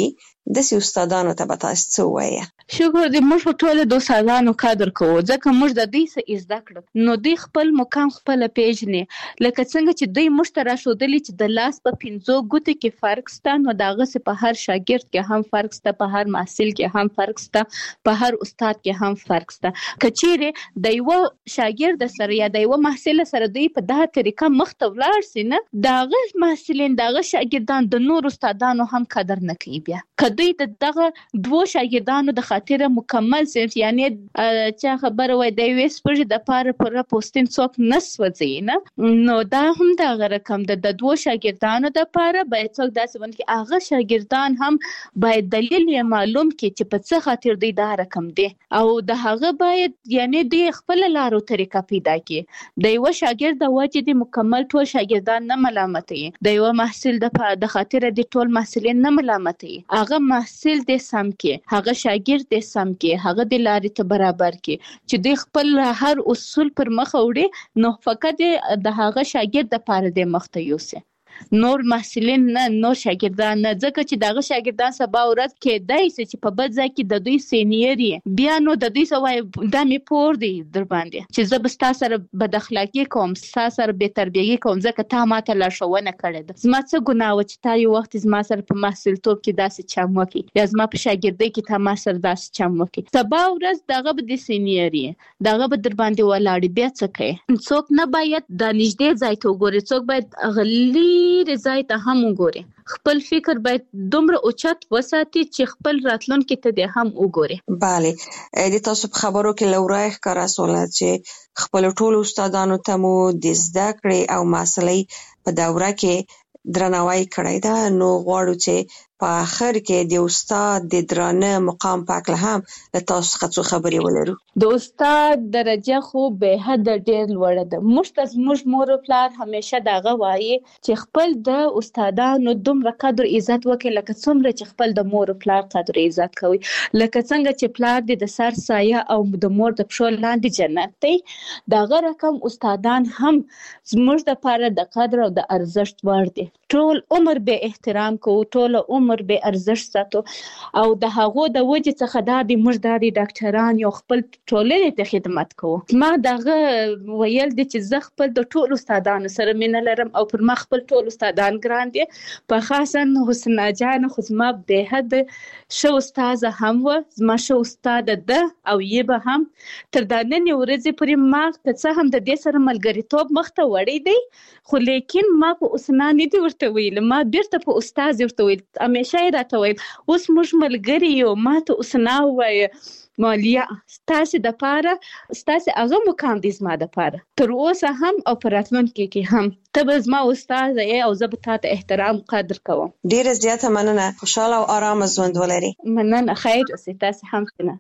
د سي استادانو ته به تاسو څه وایي؟ شکر دې، موږ ټول د استادانو قدر کوو ځکه موږ د دې څه زده کړو نو دوی خپل مقام خپل پیژني، لکه څنګه چې دوی موږ ته راښودلي چې د لاس په پنځو ګوتو کې فرق شته، نو دغسې په هر شاګرد کې هم فرق شته، په هر محصل کې هم فرق شته، په هر استاد کې هم فرق شته. که چیرې د یوه شاګرد سره یا د یوه محصل سره دوی په دغه طریقه مخته ولاړ سي نه، د هغه محصلین د هغه شاګردان د نور استادانو هم قدر نه کوي. بیا که دوی د دغه دوو شاګردانو د خاطره مکمل صنف یعنی چا خبره وای د یوې سپږې دپاره پوره پوستین څوک نه سوځوي نه، نو دا هم دغه رقم ده. د دوو شاګردانو دپاره باید څوک داسې ونه کړي، هغه شاګردان هم باید دلیل یې معلوم کړي چې په څه خاطر دوی دا رقم دی، او د هغه باید یعنی دوی خپله لار او طریقه پیدا کړي. د یوه شاګرد د وجې د مکمل ټول شاګردان نه ملامتوي، د یوه محصل د خاطره د ټول محصلین نه ملامتوي، هغه محصل دې سم کړي، هغه شاګرد دې سم کړي، هغه د لارې ته برابر کړي چې دوی خپل هر اصول پر مخ وړي، نو فقط د هغه شاګرد دپاره دې مخته یوسي، نور محصلین نه، نور شاګردان نه، ځکه چې دغه شاګردان سبا ورځ کېدای شي چې په بل ځای کې د دوی سینیر یې، بیا نو د دوی څه وایي دا مې پور دی در باندې چې زه به ستا سره بد اخلاقي کوم، ستا سره بې تربیهي کوم، ځکه تا ما ته لارښوونه کړې ده. زما څه ګناه وه چې تا یو وخت زما سره په محصلتوب کې داسې چم وکړي، یا زما په شاګردۍ کې تا ما سره داسې چم وکړي، سبا ورځ دغه به د سینیر یې، دغه به در باندې ولاړې، بیا څه کوي؟ څوک نه باید د نږدې ځای ته وګوري، څوک باید غلی ډېر ځای ته هم وګوري، خپل فکر باید دومره اوچت وساتي چې خپل راتلونکي ته دې هم وګوري. بله، د تاسو په خبرو کې له ورایه ښکاره سوله چې خپلو ټولو استادانو ته مو د زده کړې او محصلۍ په دوره کې درناوی کړی ده، نو غواړو چې په آخر کې د استاد د درانه مقام په هکله هم له تاسو څخه څو خبرې ولرو. د استاد درجه خو به حده ډېر لوړه ده. موږ ته زموږ مور او پلار همیشه دغه وایي چې خپل د استادانو دومره قدر عزت وکړئ لکه څومره چې خپل د مور او پلار قدر عزت کوي، لکه څنګه چې پلار دې د سر سایه او د مور د پښو لاندې جنت دی، دغه رقم استادان هم زموږ دپاره د قدر او د ارزښت وړ دي. ټول عمر به احترام کوو، ټول عمر به ارزښت ساتو، او د هغو د وجې څخه دا دی موږ دا د ډاکټران یو خپل ټولنې ته خدمت کوو. ما دغه ویل دي چې زه خپل د ټولو استادانو سره مینه لرم او پر ما خپل ټول استادان ګران دي، په خاصا حسنا جان خو زما به حد ښه استاده هم وه، زما ښه استاده ده او یې به هم تر دا نننۍ ورځې پورې ما که څه هم د دې سره ملګریتوب مخته وړی دی، خو لیکن ما په حسنا نه دي ورته ویل، ما بیرته په استاد ورته ویل، همیشه یې راته ویل اوس موږ ملګري یو، ما ته حسنا ووایه مالیا ستاسې دپاره ستاسې هغه مقام دی زما دپاره تر اوسه هم او په راتلونکي کې هم، ته به زما استاده یې او زه به تا ته احترام قدر کوم. ډېره زیاته مننه، خوشحاله او ارامه ژوند ولري. مننه، خیر اوسئ، تاسې هم ښه.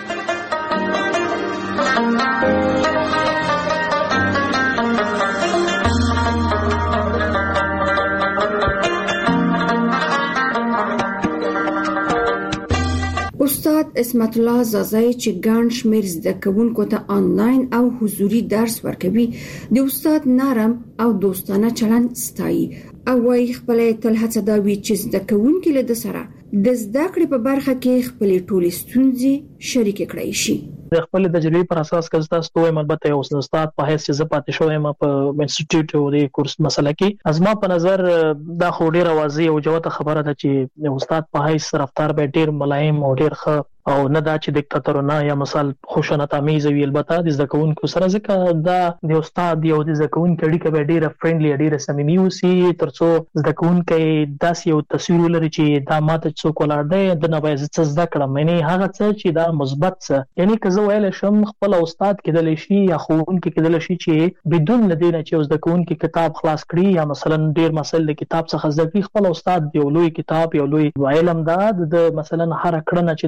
استاد اسمت الله زازای چې ګڼ شمېر زده کوونکو ته آنلاین او حضوري درس ورکوي، د استاد نرم او دوستانه چلند ستایي او وايي خپل تل هڅه دا وي چې زده کوونکي له سره د زده کړې په برخه کې خپل ټولې ستونزې شریک کړي شي. د خپل تجربې پر اساس که تاسو ته وایم، البته یو استاد په حیث چې زه پاتې شوم په انسټیټیوټ او د کورس مسله کې، ازما په نظر دا خو ډېره واضح او جوته خبره ده چې استاد په حیث رفتار به ډېر ملایم او ډېر ښه او نه دا چې دیکتاتورانه یا مثال خوشنط امیز وي. البته د زده کوونکو سره ځکه دا د استاد یو د زده کوونکو اړیکه به ډېره فرندلی ډېره صمیمي اوسي، ترڅو زده کوونکی داسې یو تصویر ولري چې دا ماته څوک ولاړ دی د نه باید څه زده کړم، یعنی هغه څه چې دا مثبت څه، یعنی که زه ویلی شم خپل استاد کېدلی شي یا ښوونکی کېدلی شي چې بدون له دې نه چې زده کوونکي کتاب خلاص کړي یا مثلا ډېر مسایل د کتاب څخه زده کړي، خپل استاد یو لوی کتاب یو لوی علم دا د مثلا هر کړنه چې دا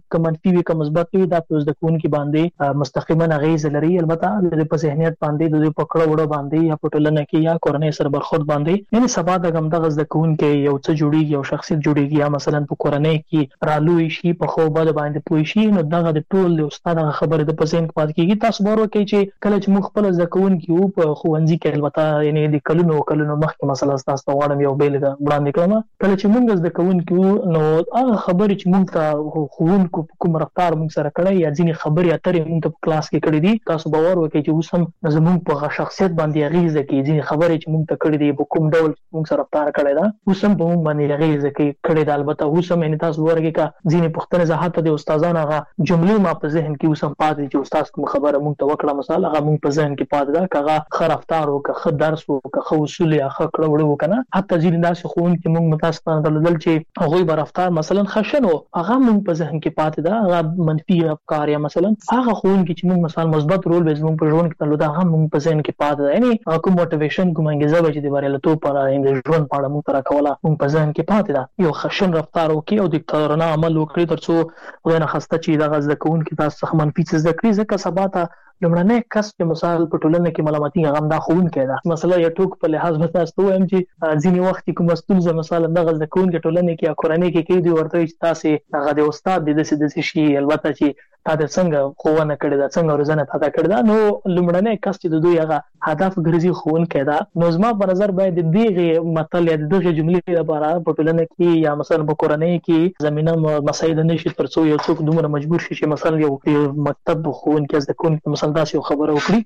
که منفي وي که مثبت وي دا په زده کوونکي باندې مستقیما اغیز لري. البته د په ذهنیت باندې د په کړه وړه باندې یا په ټولنه کې یا کورنۍ سره برخورد باندې یعنی سبا د غم دغه زده کوونکي یو څه جوړیږي یو شخصیت جوړیږي یا مثلا په کورنۍ کې رالوي شي په خو بد باندې پوي شي نو دغه د ټول د استاد خبره د پسین پات کیږي. تاسو بارو کې چې کله چې موږ خپل زده کوونکي وو په خوندې کې البته یعنی د کلونو کلونو مخکې مثلا تاسو غواړم یو بیل وړاندې کړم کله چې موږ زده کوونکي وو نو هغه خبرې چې موږ ته خوونکو کوم رفتار موږ سره کړی یا ځینې خبرې اترې موږ په کلاس کې کړې دي تاسو باور وکړئ چې اوس هم زموږ په شخصیت باندې اغیزه کوي. ځینې خبرې چې موږ ته کړې دي په کوم ډول موږ سره رفتار کړی دا اوس هم په موږ باندې اغیزه کوي کړې ده. البته اوس هم یعنی تاسو ورګه کا ځینې پوښتنې زه حتی د استادانو هغه جملې ما په ذهن کې اوس هم پاتې چې استاد کوم خبره موږ ته وکړه مثلا هغه موږ په ذهن کې پاتې ده کغه خ رفتار او که درس او که اصول یا خ کړه وړو کنه حتی ځینې داسې خون کې موږ متاسفانه دلدل چې هغه به رفتار مثلا خشنو هغه موږ په ذهن کې پاتې ده هغه منفي افکار یا مثلا هغه خون کې چې موږ مثلا مثبت رول به زموږ په ژوند کې تلو دا هم موږ په ذهن کې پاتې ده. یعنی کوم موټیویشن کوم انګیزه به چې د بریالیتوب پر د ژوند په اړه موږ تر کوله موږ په ذهن کې پاتې ده. یو خشن رفتار وکي او دیکتاتورانه عمل وکړي ترڅو غوښنه خسته چې دا غزه کوون کې تاسو منفي څه ذکر ځکه سبا ته لمړنۍ کس په مثال په ټولنه کې ملامتي غم دا خون کېده مثلا یو ټوک په لحاظ مثلا ستو ام چې ځینی وخت کوم ستونزه مثلا دغه د کون کې ټولنه کې یا کورنۍ کې کې دی ورته چې تاسو هغه د استاد د دې د شي البته چې تاسو څنګه خوونه کړی دا څنګه روزنه تاسو کړی دا نو لمړنۍ کس چې د دوی هغه هدف ګرځي خون کېده نو زما په نظر باید دغه مطلب یا دغه جملې لپاره په ټولنه کې یا مثلا په کورنۍ کې زمينه مسایل نشي ترڅو یو څوک دومره مجبور شي چې مثلا یو مکتب خون کې د کون مثلا تاسو خبره وکړي.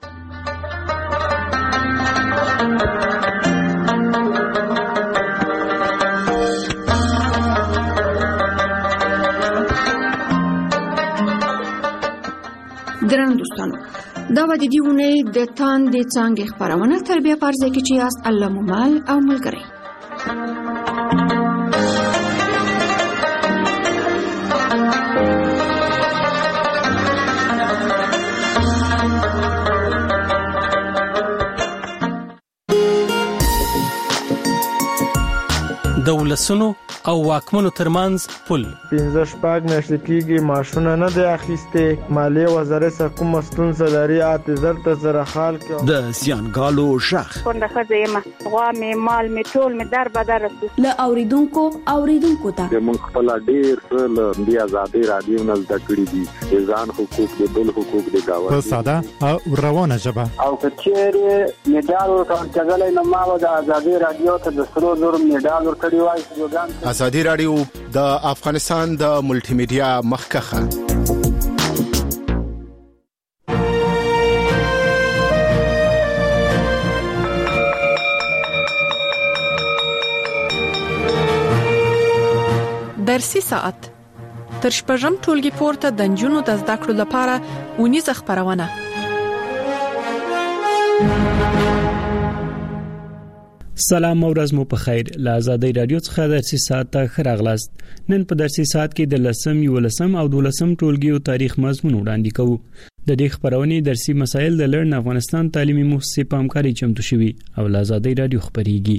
ګران دوستانو دا و د دې ونې د تان د څنګه خبرونه تربیه پرځه کې چې یاست الله مومال او ملګری د ولسونو او واکمنو ترمنځ پل پنځه شپږ میاشتې کېږي معاشونه نه دی اخیستې مالیې وزارت څخه کومه ستونزه لري اته زر ته زره خال کې د زیانګالو شخ څنګه ښځه یم غوا مې مال مې ټول مې در بدر رسو له اوریدونکو اوریدونکو ته موږ خپل ډیر څه له دې آزادۍ رادیو نه زده کړي دي ځان حقوق د بل حقوق د گاوند په ساده او روانه ژبه او کچېره میډال ورکړل نو ما د آزادۍ رادیو ته د سرو زر میډال ورکړی وای. آزادۍ رادیو د افغانستان د ملټي میډیا مخکخه درسي ساعت تر شپږم ټولګي پورته د نجونو د زده کړو لپاره ونیزه خبرونه سلام او ورځ مو په خیر. له آزادۍ رادیو څخه درسي ساعت ته خراغلاست. نن په درسي ساعت کې د لسم یو لسم او دولسم ټولګي او تاریخ مضمون وړاندې کوو. د دې خبرونې درسي مسایل د لړن افغانستان تعلیمي مؤسسې په همکاري چمتو شوي او له آزادۍ رادیو خبريږي.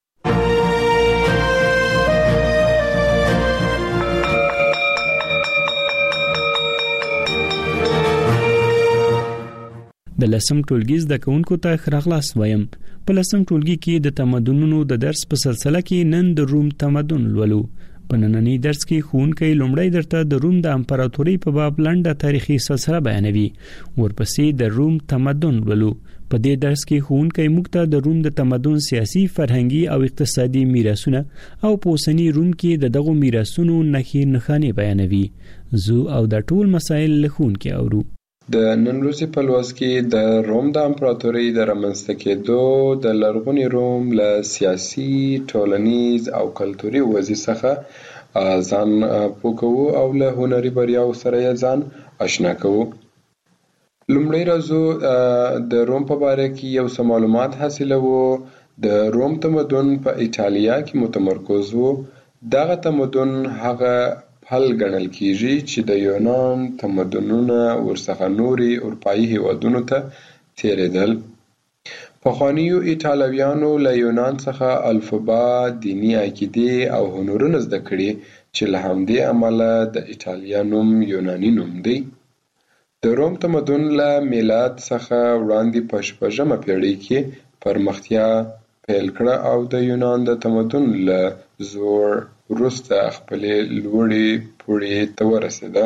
د لسم ټولګي زده کوونکو ته خراغلاس وایم. په لسم ټولګي کې د تمدنونو د درس په سلسله کې نن د روم تمدن لولو. په نننی درس کې ښوونکی لومړی درته د روم د امپراتورۍ په باب لنډه تاریخي سلسله بیانوي. ورپسې د روم تمدن لولو. په دې درس کې ښوونکی موږ ته د روم د تمدن سیاسي، فرهنګي او اقتصادي میراثونه او په اوسني روم کې د دغو میراثونو نښې نښانې بیانوي. زه او د ټول مسایل له ښوونکي اورو. د نن ورځې په لوست کې د روم د امپراتورۍ د رامنځته کېدو د لرغوني روم له سیاسي، ټولنیز او کلتوري وضعیت څخه ځان پوه کوو او له هنري بریاوو سره یې ځان آشنا کوو. لومړی راځو د روم په باره کې یو څه معلومات حاصلوو. د روم تمدن په ایټالیا کې متمرکز و. دغه تمدن هغه حل ګڼل کیږي چې د یونان تمدنونه ورڅخه نوري اروپایي هیوادونو ته تیرېدل. پخوانیو ایټالویانو له یونان څخه الفبا، دینی عقیدې او هنرونه زده کړي چې له همدې امله د ایټالیا نوم یوناني نوم دی. د روم تمدن له میلاد څخه وړاندې په شپږمه پیړۍ کې پرمختیا پیل کړه او د یونان د تمدن له زور وروسته خپلې لوړې پوړۍ ته ورسېده.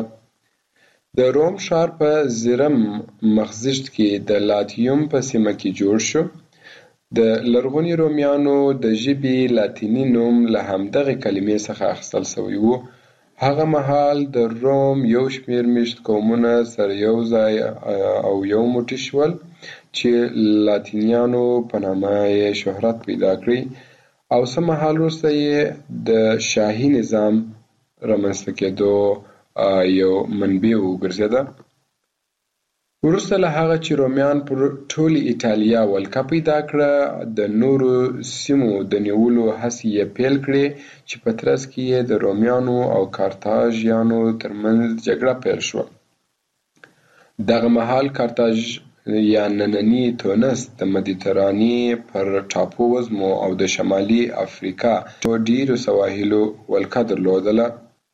د روم ښار په زرم مخزیشت کې د لاتیوم په سیمه کې جوړ شو. د لرغوني رومیانو د ژبې لاتینی نوم له همدغه کلمې څخه اخیستل شوی و. هغه مهال د روم یو شمېر مېشت قومونه سره یو ځای او یو موټی شول چې لاتینیانو په نامه یې شهرت پیدا کړی او څه مهال وروسته یې د شاهي نظام رامنځته کېدو یو منبع وګرځېده. وروسته له هغه چې رومیان پر ټولې ایټالیا ولکه پیدا کړه، د نورو سیمو د نیولو هڅې یې پیل کړې چې په ترڅ کې یې د رومیانو او کارتاژیانو ترمنځ جګړه پیل شوه. دغه مهال کارتاژ یا نننی تونس د مدیترانې پر ټاپو وزمو او د شمالي افریقا په ډیرو سواحلو ولکه درلودله.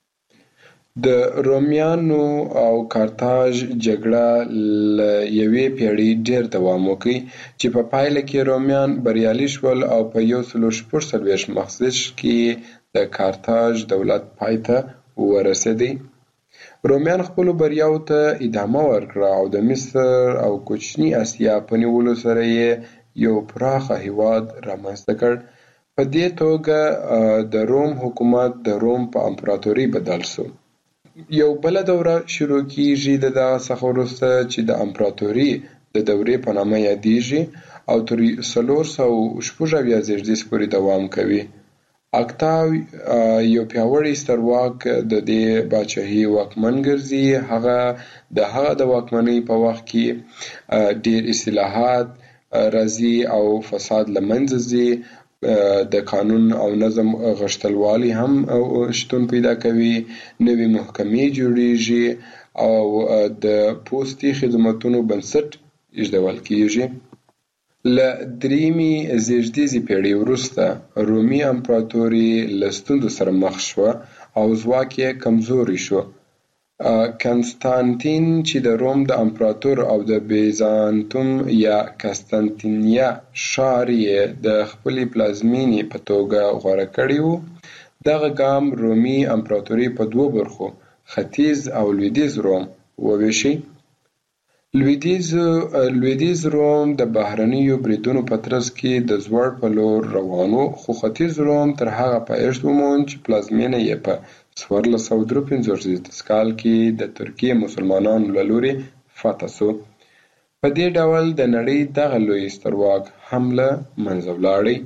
د رومیانو او کارتاژ جګړه له یوې پیړۍ ډیر دوام وکړ چې په پایله کې رومیان بریالي شول او په یو سل شپږ څلوېښت مخزیشت کې د کارتاژ دولت پای ته ورسېدی. رومیان خپلو بریاوو ته ادامه ورکړه او د مصر او کوچني اسیا په نیولو سره یې یو پراخه هیواد رامنځته کړ. په دې توګه د روم حکومت د روم په امپراتوري بدل شو. یو بله دوره شروع کیږي د دغه څخه وروسته چې د امپراتوري د دورې په نامه یادیږي او تر څلور سوه شپږ اویا زېږدیز پورې دوام کوي. اکتاو یو پیاوړی سترواک د دې پاچاهۍ واکمن ګرځي. هغه د هغه د واکمنۍ په وخت کې ډیر اصلاحات راځي او فساد له منځه ځي. د قانون او نظم غښتلوالی هم شتون پیدا کوي. نوې محکمې جوړیږي او د پوستي خدماتونو بنسټ ایښودل کیږي. له درېیمې زېږدیزې پیړۍ وروسته رومي امپراتوري له ستونزو سره مخ شوه او ځواک یې کمزوری شو. کنستانتین چې د روم د امپراتور او د بیزانتوم یا قسطنطنیه ښار یې د خپلې پلازمینې په توګه غوره کړی و. دغه ګام رومي امپراتوري په دوو برخو ختیځ او لویدیځ روم وویشي. لویدیځ لویدیځ روم د بهرنیو بریدونو په ترڅ کې د زوړ په لور روان و، خو ختیځ روم تر هغه پایښت وموند چې پلازمینه یې په څوارلس سوه درې پنځوس کال کې د ترکیې مسلمانانو له لوري فتح شو. په دې ډول د نړۍ دغه لوی سترواک هم له منځه ولاړی.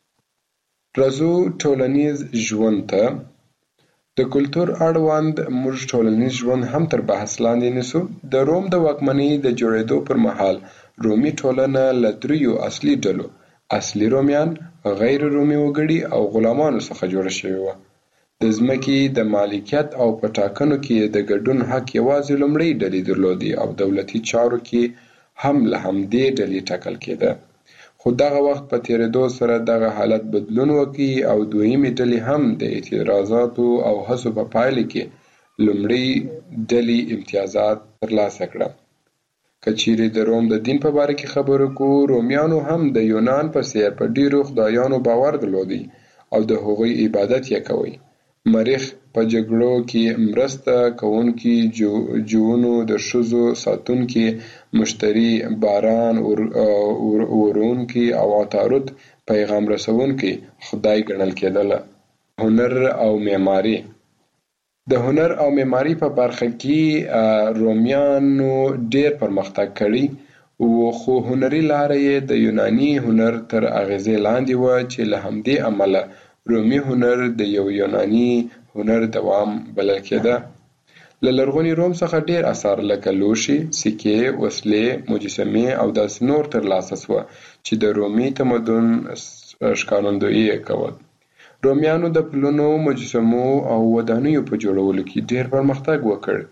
راځو ټولنیز ژوند ته. د کلتور اړوند موږ ټولنیز ژوند هم تر بحث لاندې نیسو. د روم د واکمنۍ د جوړېدو پر مهال رومي ټولنه له دریو اصلي ډلو، اصلي رومیان، غیر رومي وګړي او غلامانو څخه جوړه شوې وه. د ځمکې د مالکیت او په ټاکنو کې د ګډون حق یوازې لومړۍ ډلې درلودي او دولتي چارو کې هم له همدې ډلې ټاکل کېده. خو دغه وخت په تېرېدو سره دغه حالت بدلون وکړي او دویمې ډلې هم د اعتراضاتو او هڅو په پایله کې لومړۍ ډلې امتیازات ترلاسه کړه. که چیرې د روم د دین په باره کې خبرې کوو، رومیانو هم د یونان په څېر په ډېرو خدایانو باور درلودی او د هغوی عبادت یې کوي. مریخ په جګړو کې مرسته کوونکي، جوونو د ښځو ساتونکي، مشتري، باران ورونکي او عطارد پیغام رسونکي خدای ګڼل کېدله. هنر او معماري. د هنر او معماري په برخه کې رومیانو ډېر پرمختګ کړی و، خو هنري لاره یې د یوناني هنر تر اغېزې لاندې وه چې له همدې امله رومي هنر د یو یوناني هنر دوام بلل کېده. له لرغوني روم څخه ډېر اثار لکه لوښي، سکې، وسلې، مجسمې او داسې نور ترلاسه شوه چې د رومي تمدن ښکارندویي یې کول. رومیانو د پلونو، مجسمو او ودانیو په جوړولو کې ډېر پرمختګ وکړ.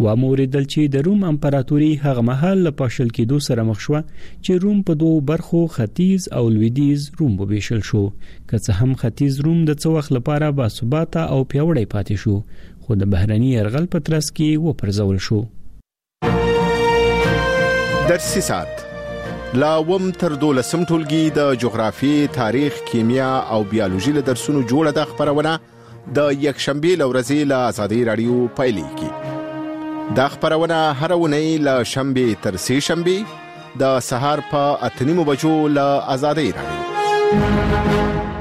و موریدل چې د روم امپراتوري هغه مهال له پاشل کېدو سره مخ شو چې روم په دوه برخو ختیځ او لویدیځ روم وبېشل شو که څه هم ختیځ روم د څه وخت لپاره باثباته او پیاوړی پاتې شو خو د بهرني يرغل په ترڅ کې وپرځول شو. درسي سات لا وم تر دولسم ټولګي د جغرافي تاریخ کیمیا او بیولوژي له درسونو جوړه د خبرونه د یک شنبه لورځي له آزادي رادیو پایلې کی دا خبرونه هر ونی له شنبه تر سه شنبه د سهار په اتنیمو بجو له آزادي رادیو.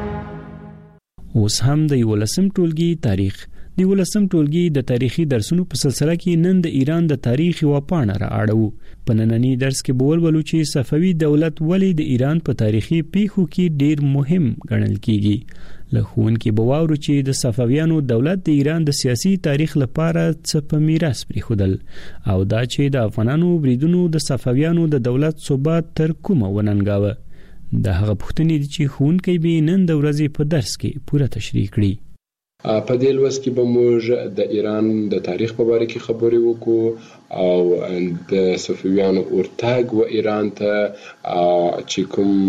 اوس هم د یولسم ټولګي تاریخ د یولسم ټولګي د تاریخي درسونو په سلسله کې نن د ایران د تاریخ او پاڼه را اړو. په نننی درس کې بول ولو چې صفوي دولت ولی د ایران په تاریخي پیښو کې ډیر مهم ګڼل کیږي. لخون کې بواورو چې د صفویانو دولت د ایران د سیاسي تاریخ لپاره څه په میراث پریښودل او دا چې د افغانانو بریدونو د صفویانو د دولت ثبات تر کومه وننګاوه. د هغه پوښتنې چې خون کې به نن د ورځې په درس کې پوره تشریح کړي. په دې لوست کې به موږ د ایران د تاریخ په اړه کې خبرې وکړو او د صفویانو ورتګ و ایران ته چې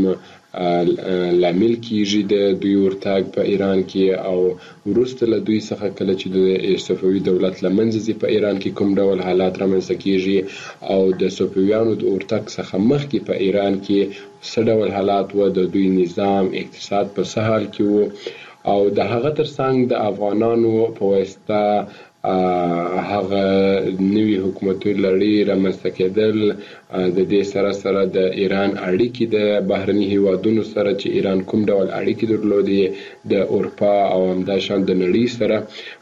کوم لامل کیږي د دوی ورتګ په ایران کې او وروسته له دوی څخه کله چې د صفوي دولت لمنځه ځي په ایران کې کوم ډول حالات رامنځته کیږي او د صفویانو د ورتګ څخه مخکې په ایران کې څه ډول حالات و د دوی نظام اقتصاد په څه حال کې و او د هغه ترڅنګ د افغانانو په واسطه هغه نوي حکومتي لړۍ رامنځته کېدل د دې سره سره د ایران اړیکې د بهرني هیوادونو سره چې ایران کوم ډول اړیکې درلودې د اروپا او همداشان د نړۍ سره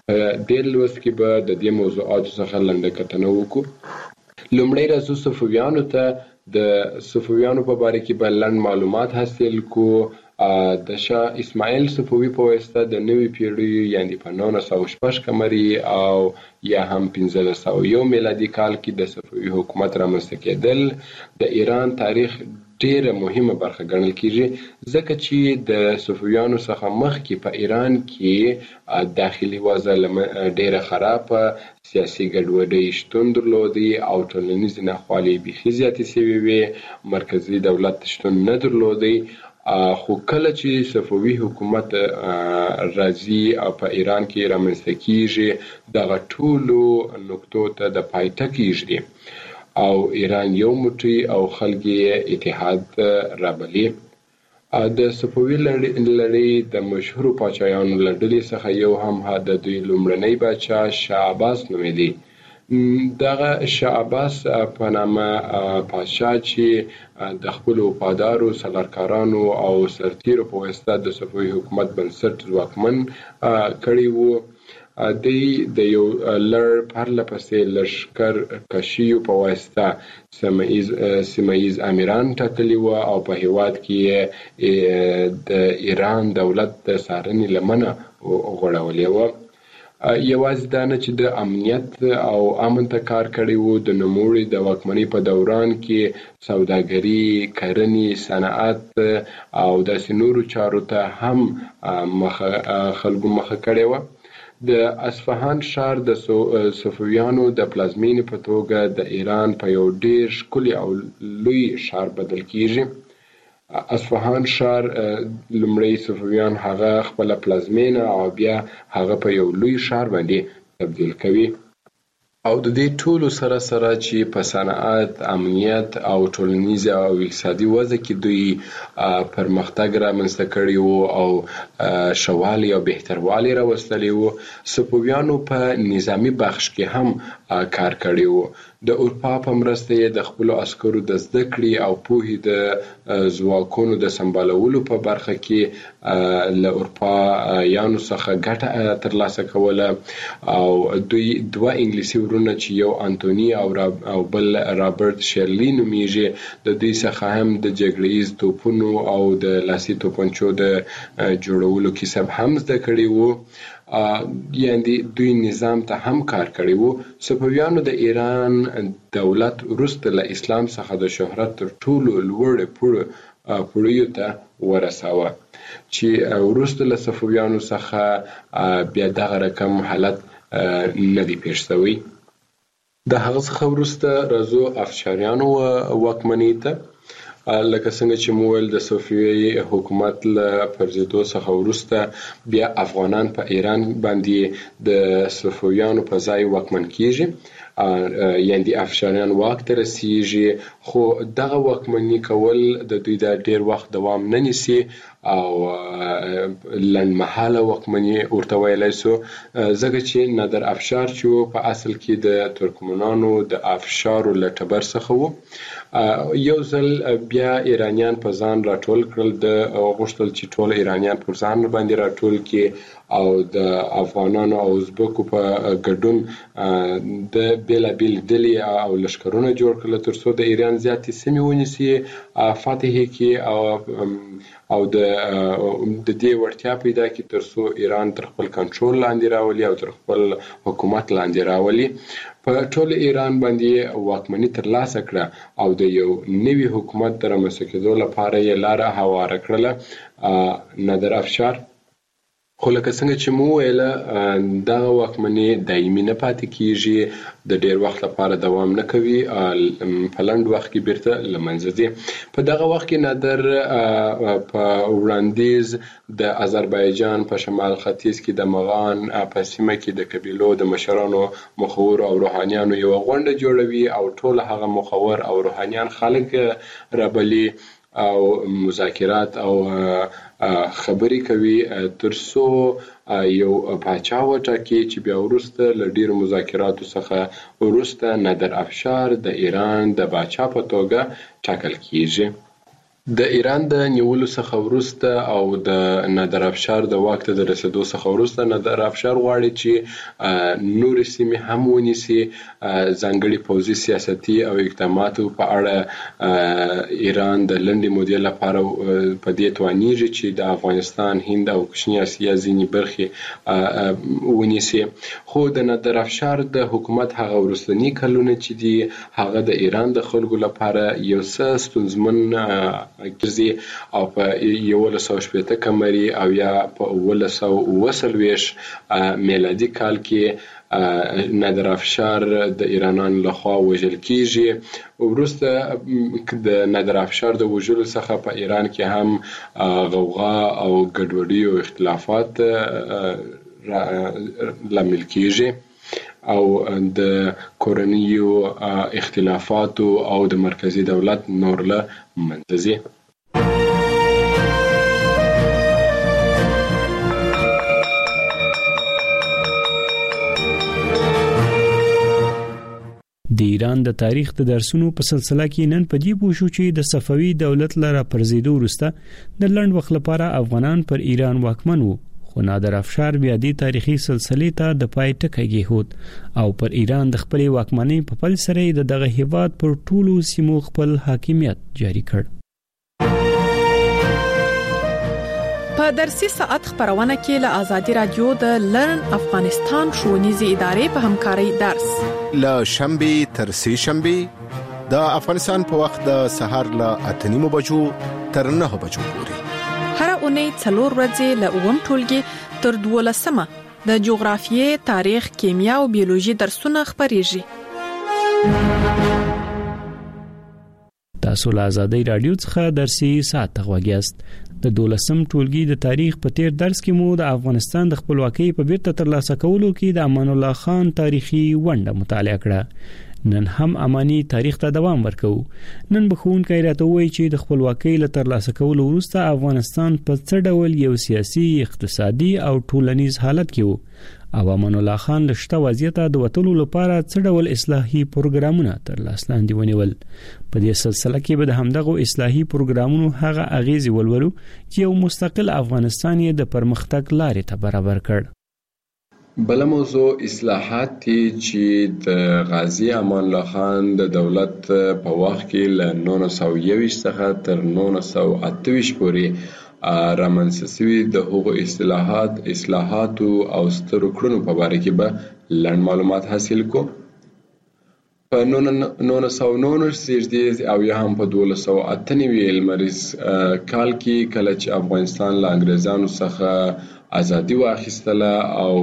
د لوست کې به د دې موضوعاتو څخه لنډه کتنه وکړو. لومړی راځو صفویانو ته. د صفویانو په اړه کې به لنډ معلومات حاصل کو. د شاه اسماعیل صفوي په واسطه د نوې پیړۍ یعنی په نولس سوه شپږ قمري او یا هم پنځلس سوه یو میلادي کال کې د صفوي حکومت رامنځته کېدل د ایران تاریخ ډیره مهمه برخه ګڼل کیږي ځکه چې د صفویانو څخه مخکې په ایران کې داخلي وضع ډیره خرابه سیاسي ګډوډي شتون درلودي او ټولنیز ناخوالې بیخي زیاتې شوې وې. مرکزي دولت شتون نه درلودي خو کله چې صفوي حکومت راځي او په ایران کې رامنځته کیږي دغه ټولو نقطو ته د پای ټکی او ایران یو موټی او خلک اتحاد رابلي. د صفوي لړۍ د مشهور پاچایانو له ډلې څخه یو هم د دوی لومړنی پاچا شاه عباس نومیده. دغه شاه عباس په نامه پاچا چې د خپل وفادارو سالارکارانو او سرتیرو په واسطه د صفوي حکومت بنسټ ځواکمن کړی وو. دوی د یو لړ پرله پسې لښکر کشیو په واسطه سیمه ییز امیران ټاکلي وو او په هیواد کې د ایران دولت د څارنې لمنه غوړولې وه. یوازې دا نه چې د امنیت او امن ته کار کړی وو، د نوموړي د واکمنۍ په دوران کې سوداګري، کرنې، صنعت او داسې نورو چارو ته هم خلکو مخه کړې وه. د اصفهان ښار د صفویانو د پلازمینې په توګه د ایران په یو ډیر ښکلي او لوی ښار بدل کیږي. اصفهان ښار لومړی صفویان هغه خپله پلازمینه او بیا هغه په یو لوی ښار باندې تبدیل کوي او د دې ټولو سره سره چې په صنعت، امنیت او ټولنیز او اقتصادي وضع کې دوی پرمختګ رامنځته کړی وو او ښهوالی او بهتروالی راوستلی وو. صفویانو په نظامي بخش کې هم کار کړی وو. د اروپا په مرسته یې د خپلو عسکرو د زده کړې او پوهې د ځواکونو د سمبالولو په برخه کې له اروپایانو څخه ګټه ترلاسه کوله او دوی دوه انګلیسي ورونه چې یو انتوني او بل رابرټ شیرلي نومیږي د دوی څخه هم د جګړه ییز توپونو او د لاسي توپنچو د جوړولو کسب هم زده کړی وو. یعنی دوی نظام ته هم کار کړی وو. صفویانو د ایران دولت وروسته له اسلام څخه د شهرت تر ټولو لوړ پوړیو ته ورساوه چې وروسته له صفویانو څخه بیا دغه رقم حالت نه دی پیښ شوی. د هغه څخه وروسته راځو افشاریانو واکمنۍ ته. لکه څنګه چې مو ویل د صفوي حکومت له پرځېدو څخه وروسته بیا افغانان په ایران باندې د صفویانو په ځای واکمن کیږي، یعنی د افشاریان واک ته رسیږي، خو دغه واکمني کول د دوی د ډیر وخت دوام نه نیسي او لنډمهاله واکمني ورته ویلی سو، ځکه چې نادر افشار چې په اصل کې د ترکمنانو د افشارو له ټبر څخه و. یو ځل بیا ایرانیان په ځان راټول کړل، د غوښتل چې ټول ایرانیان پر ځان باندې راټول کړي او د افغانانو او ازبکو په ګډون د بیلابیل ډلې او لښکرونه جوړ کړل ترڅو د ایران زیاتې سیمې ونیسي، فتح کړي او او د د دې وړتیا پیدا کړي ترڅو ایران تر خپل کنټرول لاندې راولي او تر خپل حکومت لاندې راولي. په ټول ایران باندې واکمني ترلاسه کړه او د یو نوي حکومت د رامنځته کېدو لپاره یې لاره هواره کړله نادر افشار. خو لکه څنګه چې مو ویله دغه واکمني دایمي نه پاتې کیږي، د ډیر وخت لپاره دوام نه کوي، په لنډ وخت کې بیرته له منځه ځي. په دغه وخت کې نادر په وړاندیز د آذربایجان په شمال ختیځ کې د مغان په سیمه کې د قبیلو د مشرانو، مخور او روحانیانو یو غونډه جوړوي او ټول هغه مخور او روحانیان خلک رابلي او مذاکرات او خبرې کوي ترڅو یو پاچا وټاکي چې بیا وروسته له ډیرو مذاکراتو څخه وروسته نادر افشار د ایران د پاچا په توګه ټاکل کیږي. د ایران د نیولو څخه وروسته او د نادر افشار د واک ته د رسیدو څخه وروسته نادر افشار غواړي چې نورې سیمې هم ونیسي. ځانګړي پوځي سیاستي او اقداماتو په اړه ایران د لنډې مودې لپاره په دې توانیږي چې د افغانستان، هند او کوچنۍ اسیا ځینې برخې ونیسي. خو د نادر افشار د حکومت هغه وروستني کلونه چې دي هغه د ایران د خلکو لپاره یو څه ستونزمن ګرځي او په یولس سوه شپېته قمري او یا په اوولس سوه اوه څلوېښت میلادي کال کې نادر افشار د ایرانانو لخوا وژل کیږي. وروسته د نادر افشار د وژلو څخه په ایران کې هم غوغا او ګډوډي او اختلافات لامل کیږي او د کورنیو اختلافاتو او د مرکزی دولت نور له منځه ځي. د ایران د تاریخ د درسونو په سلسله کې نن په دې پوه شو چې د صفوي دولت لپاره پرځېدو وروسته د لنډ وخت لپاره افغانان پر ایران واکمن وو، خو نادر افشار بیا دې تاریخي سلسله ته د پای ټکی کېښود او پر ایران د خپلې واکمنۍ په پل سره د دغه هیواد پر ټولو سیمو خپل حاکمیت جاری کړ. په درسي ساعت خبرونه کې له آزادي رادیو د لرن افغانستان ښوونیزې ادارې په همکارۍ درس له شنبه تر سه شنبه د افغانستان په وخت د سهار له اته نیمو بجو تر نهه بجو پورې هر اونۍ څلور ورځې له اووم ټولګي تر دولسمه د جغرافیې، تاریخ، کیمیا او بیولوژي درسونه خبريږي. تاسو له آزادۍ رادیو څخه درسي ساعت غوږیاست. د دولسم ټولګي د تاریخ په تیر درس کې مو د افغانستان د خپلواکۍ په بیرته ترلاسه کولو کې د امان الله خان تاریخي ونډه مطالعه کړه. نن هم اماني تاریخ ته دوام ورکو. نن بخونکي راته وایي چې د خپلواکۍ له ترلاسه کولو وروسته افغانستان په څه ډول یو سیاسي، اقتصادي او ټولنیز حالت کې وو او امان الله خان له شته وضعیت د وټولو لپاره څه ډول اصلاحي پروګرامونه تر لاس لاندې ونیول. په دې سلسله کې به د همدغه اصلاحي پروګرامونو هغه اغیزې ولولو چې یو مستقل افغانستان یې د پرمختګ لارې ته برابر کړ. بل موضوع اصلاحات دي چې د غازی امان الله خان د دولت په وخت کې له نولس سوه یوویشت څخه تر نولس سوه اته ویشت پورې رامنځته شوي د هغو اصلاحات اصلاحاتو او سترو کړنو په باره کې به لنډ معلومات حاصل کو. په نولس سوه نولس زیږدیز او یا هم په دولس سوه اته نوي لمریز کال کې کله چې افغانستان له انګریزانو څخه ازادي واخیستله او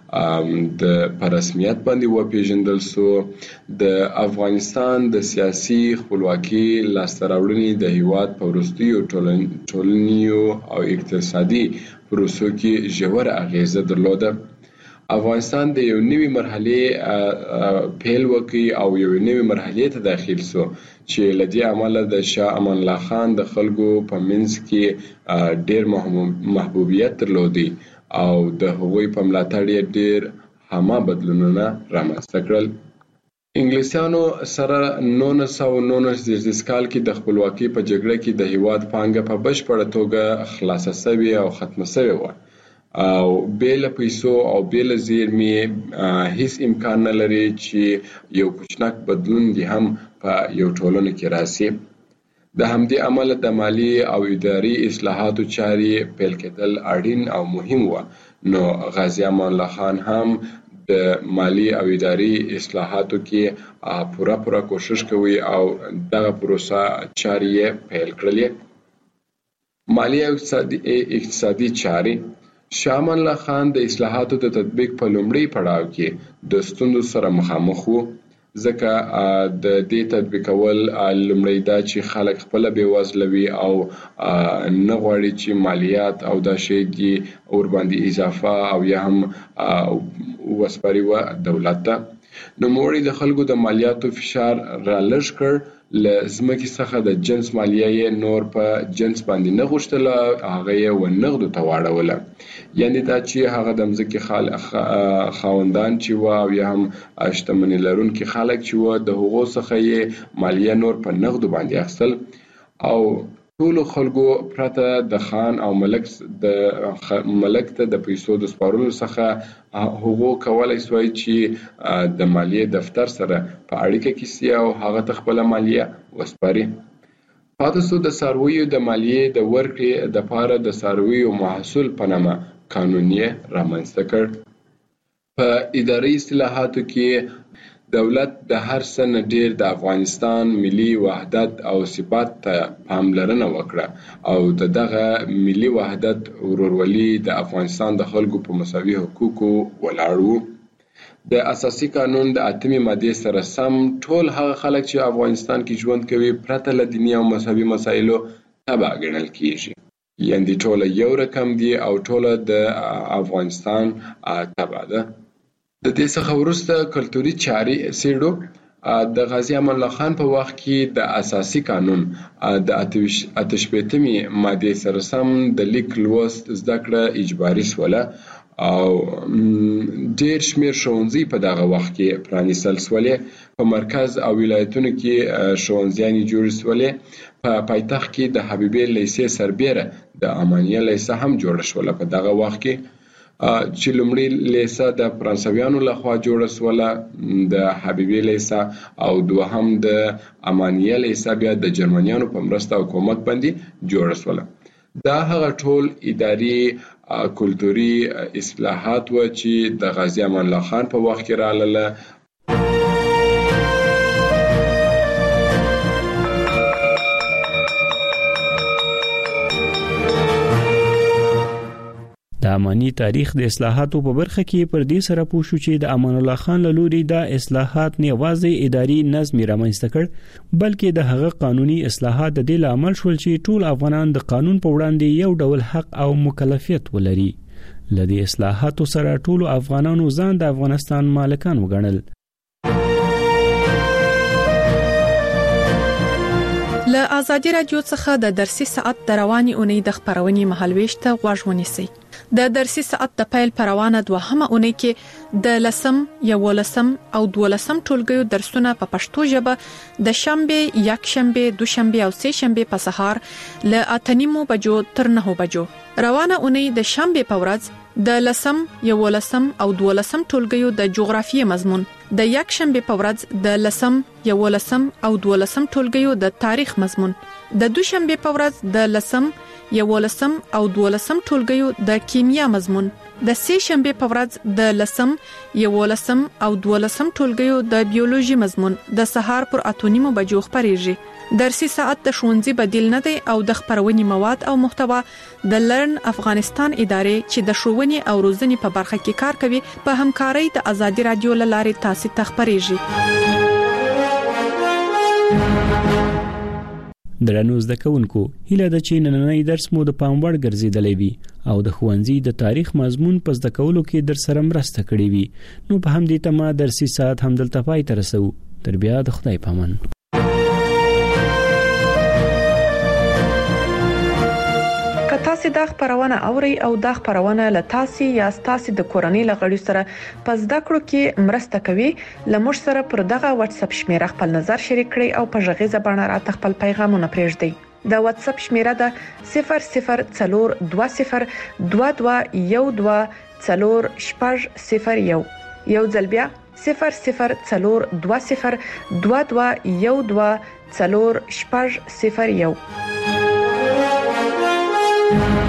د په رسمیت باندې وپیژندل سو، د افغانستان د سیاسي خپلواکي لاسته راوړنې د هیواد په وروستیو ټولنیزو او اقتصادي پروسو کې ژوره اغیزه درلوده. افغانستان د یو نوي مرحلې پیل وکړ او یو نوي مرحلې ته داخل سو چې لدې عمله د شاه امان الله خان د خلکو په منځ کې ډېر محبوبیت درلودي او د هغوی په ملاتړ یې ډېر هامه بدلونونه رامنځته کړل. انګلیسانو سره نولس سوه نولس زیږدیز کال کې د خپلواکۍ په جګړه کې د هیواد پانګه په بشپړه توګه خلاصه سوې او ختمه سوې وه او بیل پیسو او بیل زیرمې هیڅ امکان نه لري چې یو کوچنک بدلون دی هم په یو ټولنه کې راسي. د همدې عمله د مالی او اداري اصلاحاتو چارې پیل کېدل اړین او مهم و، نو غازی امان الله خان هم د مالی او اداري اصلاحاتو کې پوره پوره کوشش کوي او دغه پروسه چارې پیل کړلې. مالی او اقتصادي چارې شاه امان الله خان د اصلاحاتو د تطبیق په لومړي پړاو کې د ستونزو سره مخامخ وو، ځکه د دې تطبیقول لومړی دا چې خلک خپل بېوزله وي او نه غواړي چې مالیات او دا شی دي ور باندې اضافه او یا هم وسپاري و دولت ته. نوموړي د خلکو د مالیاتو فشار را لږ کړ، له ځمکې څخه د جنس مالیه یې نور په جنس باندې نه غوښتله، هغه یې ونغدو ته واړوله. یعنې دا چې هغه د ځمکې خاوندان چې وه او یا هم شتمني لرونکي خلک چې وه د هغو څخه یې مالیه نور په نغدو باندې اخیستل او ټولو خلکو پرته د خان او ملک د ملک ته د پیسو د سپارلو څخه هغو کولای سوای چې د مالیې دفتر سره په اړیکه کې سي او هغه ته خپله مالیه وسپاري. پاتې سو د څارویو د مالیې د ورکړې دپاره د څارویو محصول په نامه قانون یې رامنځته کړ. په اداري اصلاحاتو کې دولت د هر څه نه ډېر د افغانستان ملي وحدت او ثبات ته پاملرنه وکړه او د دغه ملي وحدت ورورولي د افغانستان د خلکو په مساوي حقوقو ولاړ و. د اساسي قانون د اتمې مادې سره سم ټول هغه خلک چې افغانستان کې ژوند کوي پرته له دیني او مذهبي مسایلو تبع ګڼل کیږي، یعنې ټوله یو رقم دي او ټوله د افغانستان تبع ده. د دې څخه وروسته کلتوري چارې څېړو. د غازی امان الله خان په وخت کې د اساسي قانون د اته شپېتمې مادې سره سم د لیک لوست زده کړه اجباري سوله او ډېر شمېر ښوونځي په دغه وخت کې پرانیستل سولې. په مرکز او ولایتونو کې ښوونځیانې جوړې سولې. په پایتخت کې د حبیبې لیسې سربیره د امانیه لیسه هم جوړه شوله په دغه وخت کې، چې لومړی لیسه د فرانسویانو لخوا جوړه سوله، د حبیبې لیسه او دوهم د امانیه لیسه بیا د جرمنیانو په مرسته او کومک باندې جوړه سوله. دا هغه ټول اداري کلتوري اصلاحات و چې د غازی امان الله خان په وخت کې راغله. د امانی تاریخ د اصلاحاتو په برخه کې پر دې سره پوه شو چې د امان الله خان له لوري دا اصلاحات نه یوازې اداري نظم رامنځته کړ بلکې د هغه قانوني اصلاحات د دې لامل شول چې ټول افغانان د قانون په وړاندې یو ډول حق او مکلفیت ولري. لدې اصلاحاتو سره ټول افغانانو ځان د افغانستان مالکان وګڼل. له آزادي رادیو څخه د درسي ساعت د رواني اونۍ د خبرونې مهالويش ته غوږ ونیسئ. د درسي ساعت د پیل پروانه دوهمه اونۍ کې د لسم، یولسم او دولسم ټولګیو درسونه په پښتو ژبه د شنبه، یک شنبه، دوشنبه او سه شنبه په سهار له اته نیمو بجو تر نهو بجو. روانه اونۍ د شنبه په ورځ د لسم، یولسم او دولسم ټولګیو د جغرافیې مضمون، د یک شنبه په ورځ د لسم، یولسم او دولسم ټولګیو د تاریخ مضمون، د دوشنبه په ورځ د لسم یولسم او دولسم ټولګیو د کیمیا مضمون، د سه شنبه په ورځ د لسم یولسم او دولسم ټولګیو د بیولوژي مضمون د سهار پر اتونیمو بجو خبريږي. درسي ساعت د ښوونځي بدیل نه دی او د خبرونې مواد او محتوا د لرن افغانستان ادارې چې د ښوونې او روزنې په برخه کې کار کوي په همکارۍ د ازادي رادیو لارې تاسو ته خبريږي. درنو زده کوونکو، هیله ده چې نننۍ درس مو د پام وړ ګرځیدلی وي او د ښوونځي د تاریخ مضمون په زده کولو کې در سره مرسته کړې وي. نو په همدې تمه درسي ساعت هم دلته پای ته رسو. تر بیا د خدای پامان. تاسو د خبرونه اوري او د خبرونه لتاسي یا تاسو د کورنۍ لغړی سره پس د کړو کې مرسته کوي. لمر سره پر دغه واتس اپ شمیره خپل نظر شریک کړئ او په ژغه زبانه راته خپل پیغامونه پرېږدئ. د واتس اپ شمیره ده صفر صفر څلور دوه صفر دوه دوه یو دوه څلور شپږ صفر یو. یو ځل بیا صفر صفر څلور دوه صفر دوه دوه یو دوه څلور شپږ صفر یو.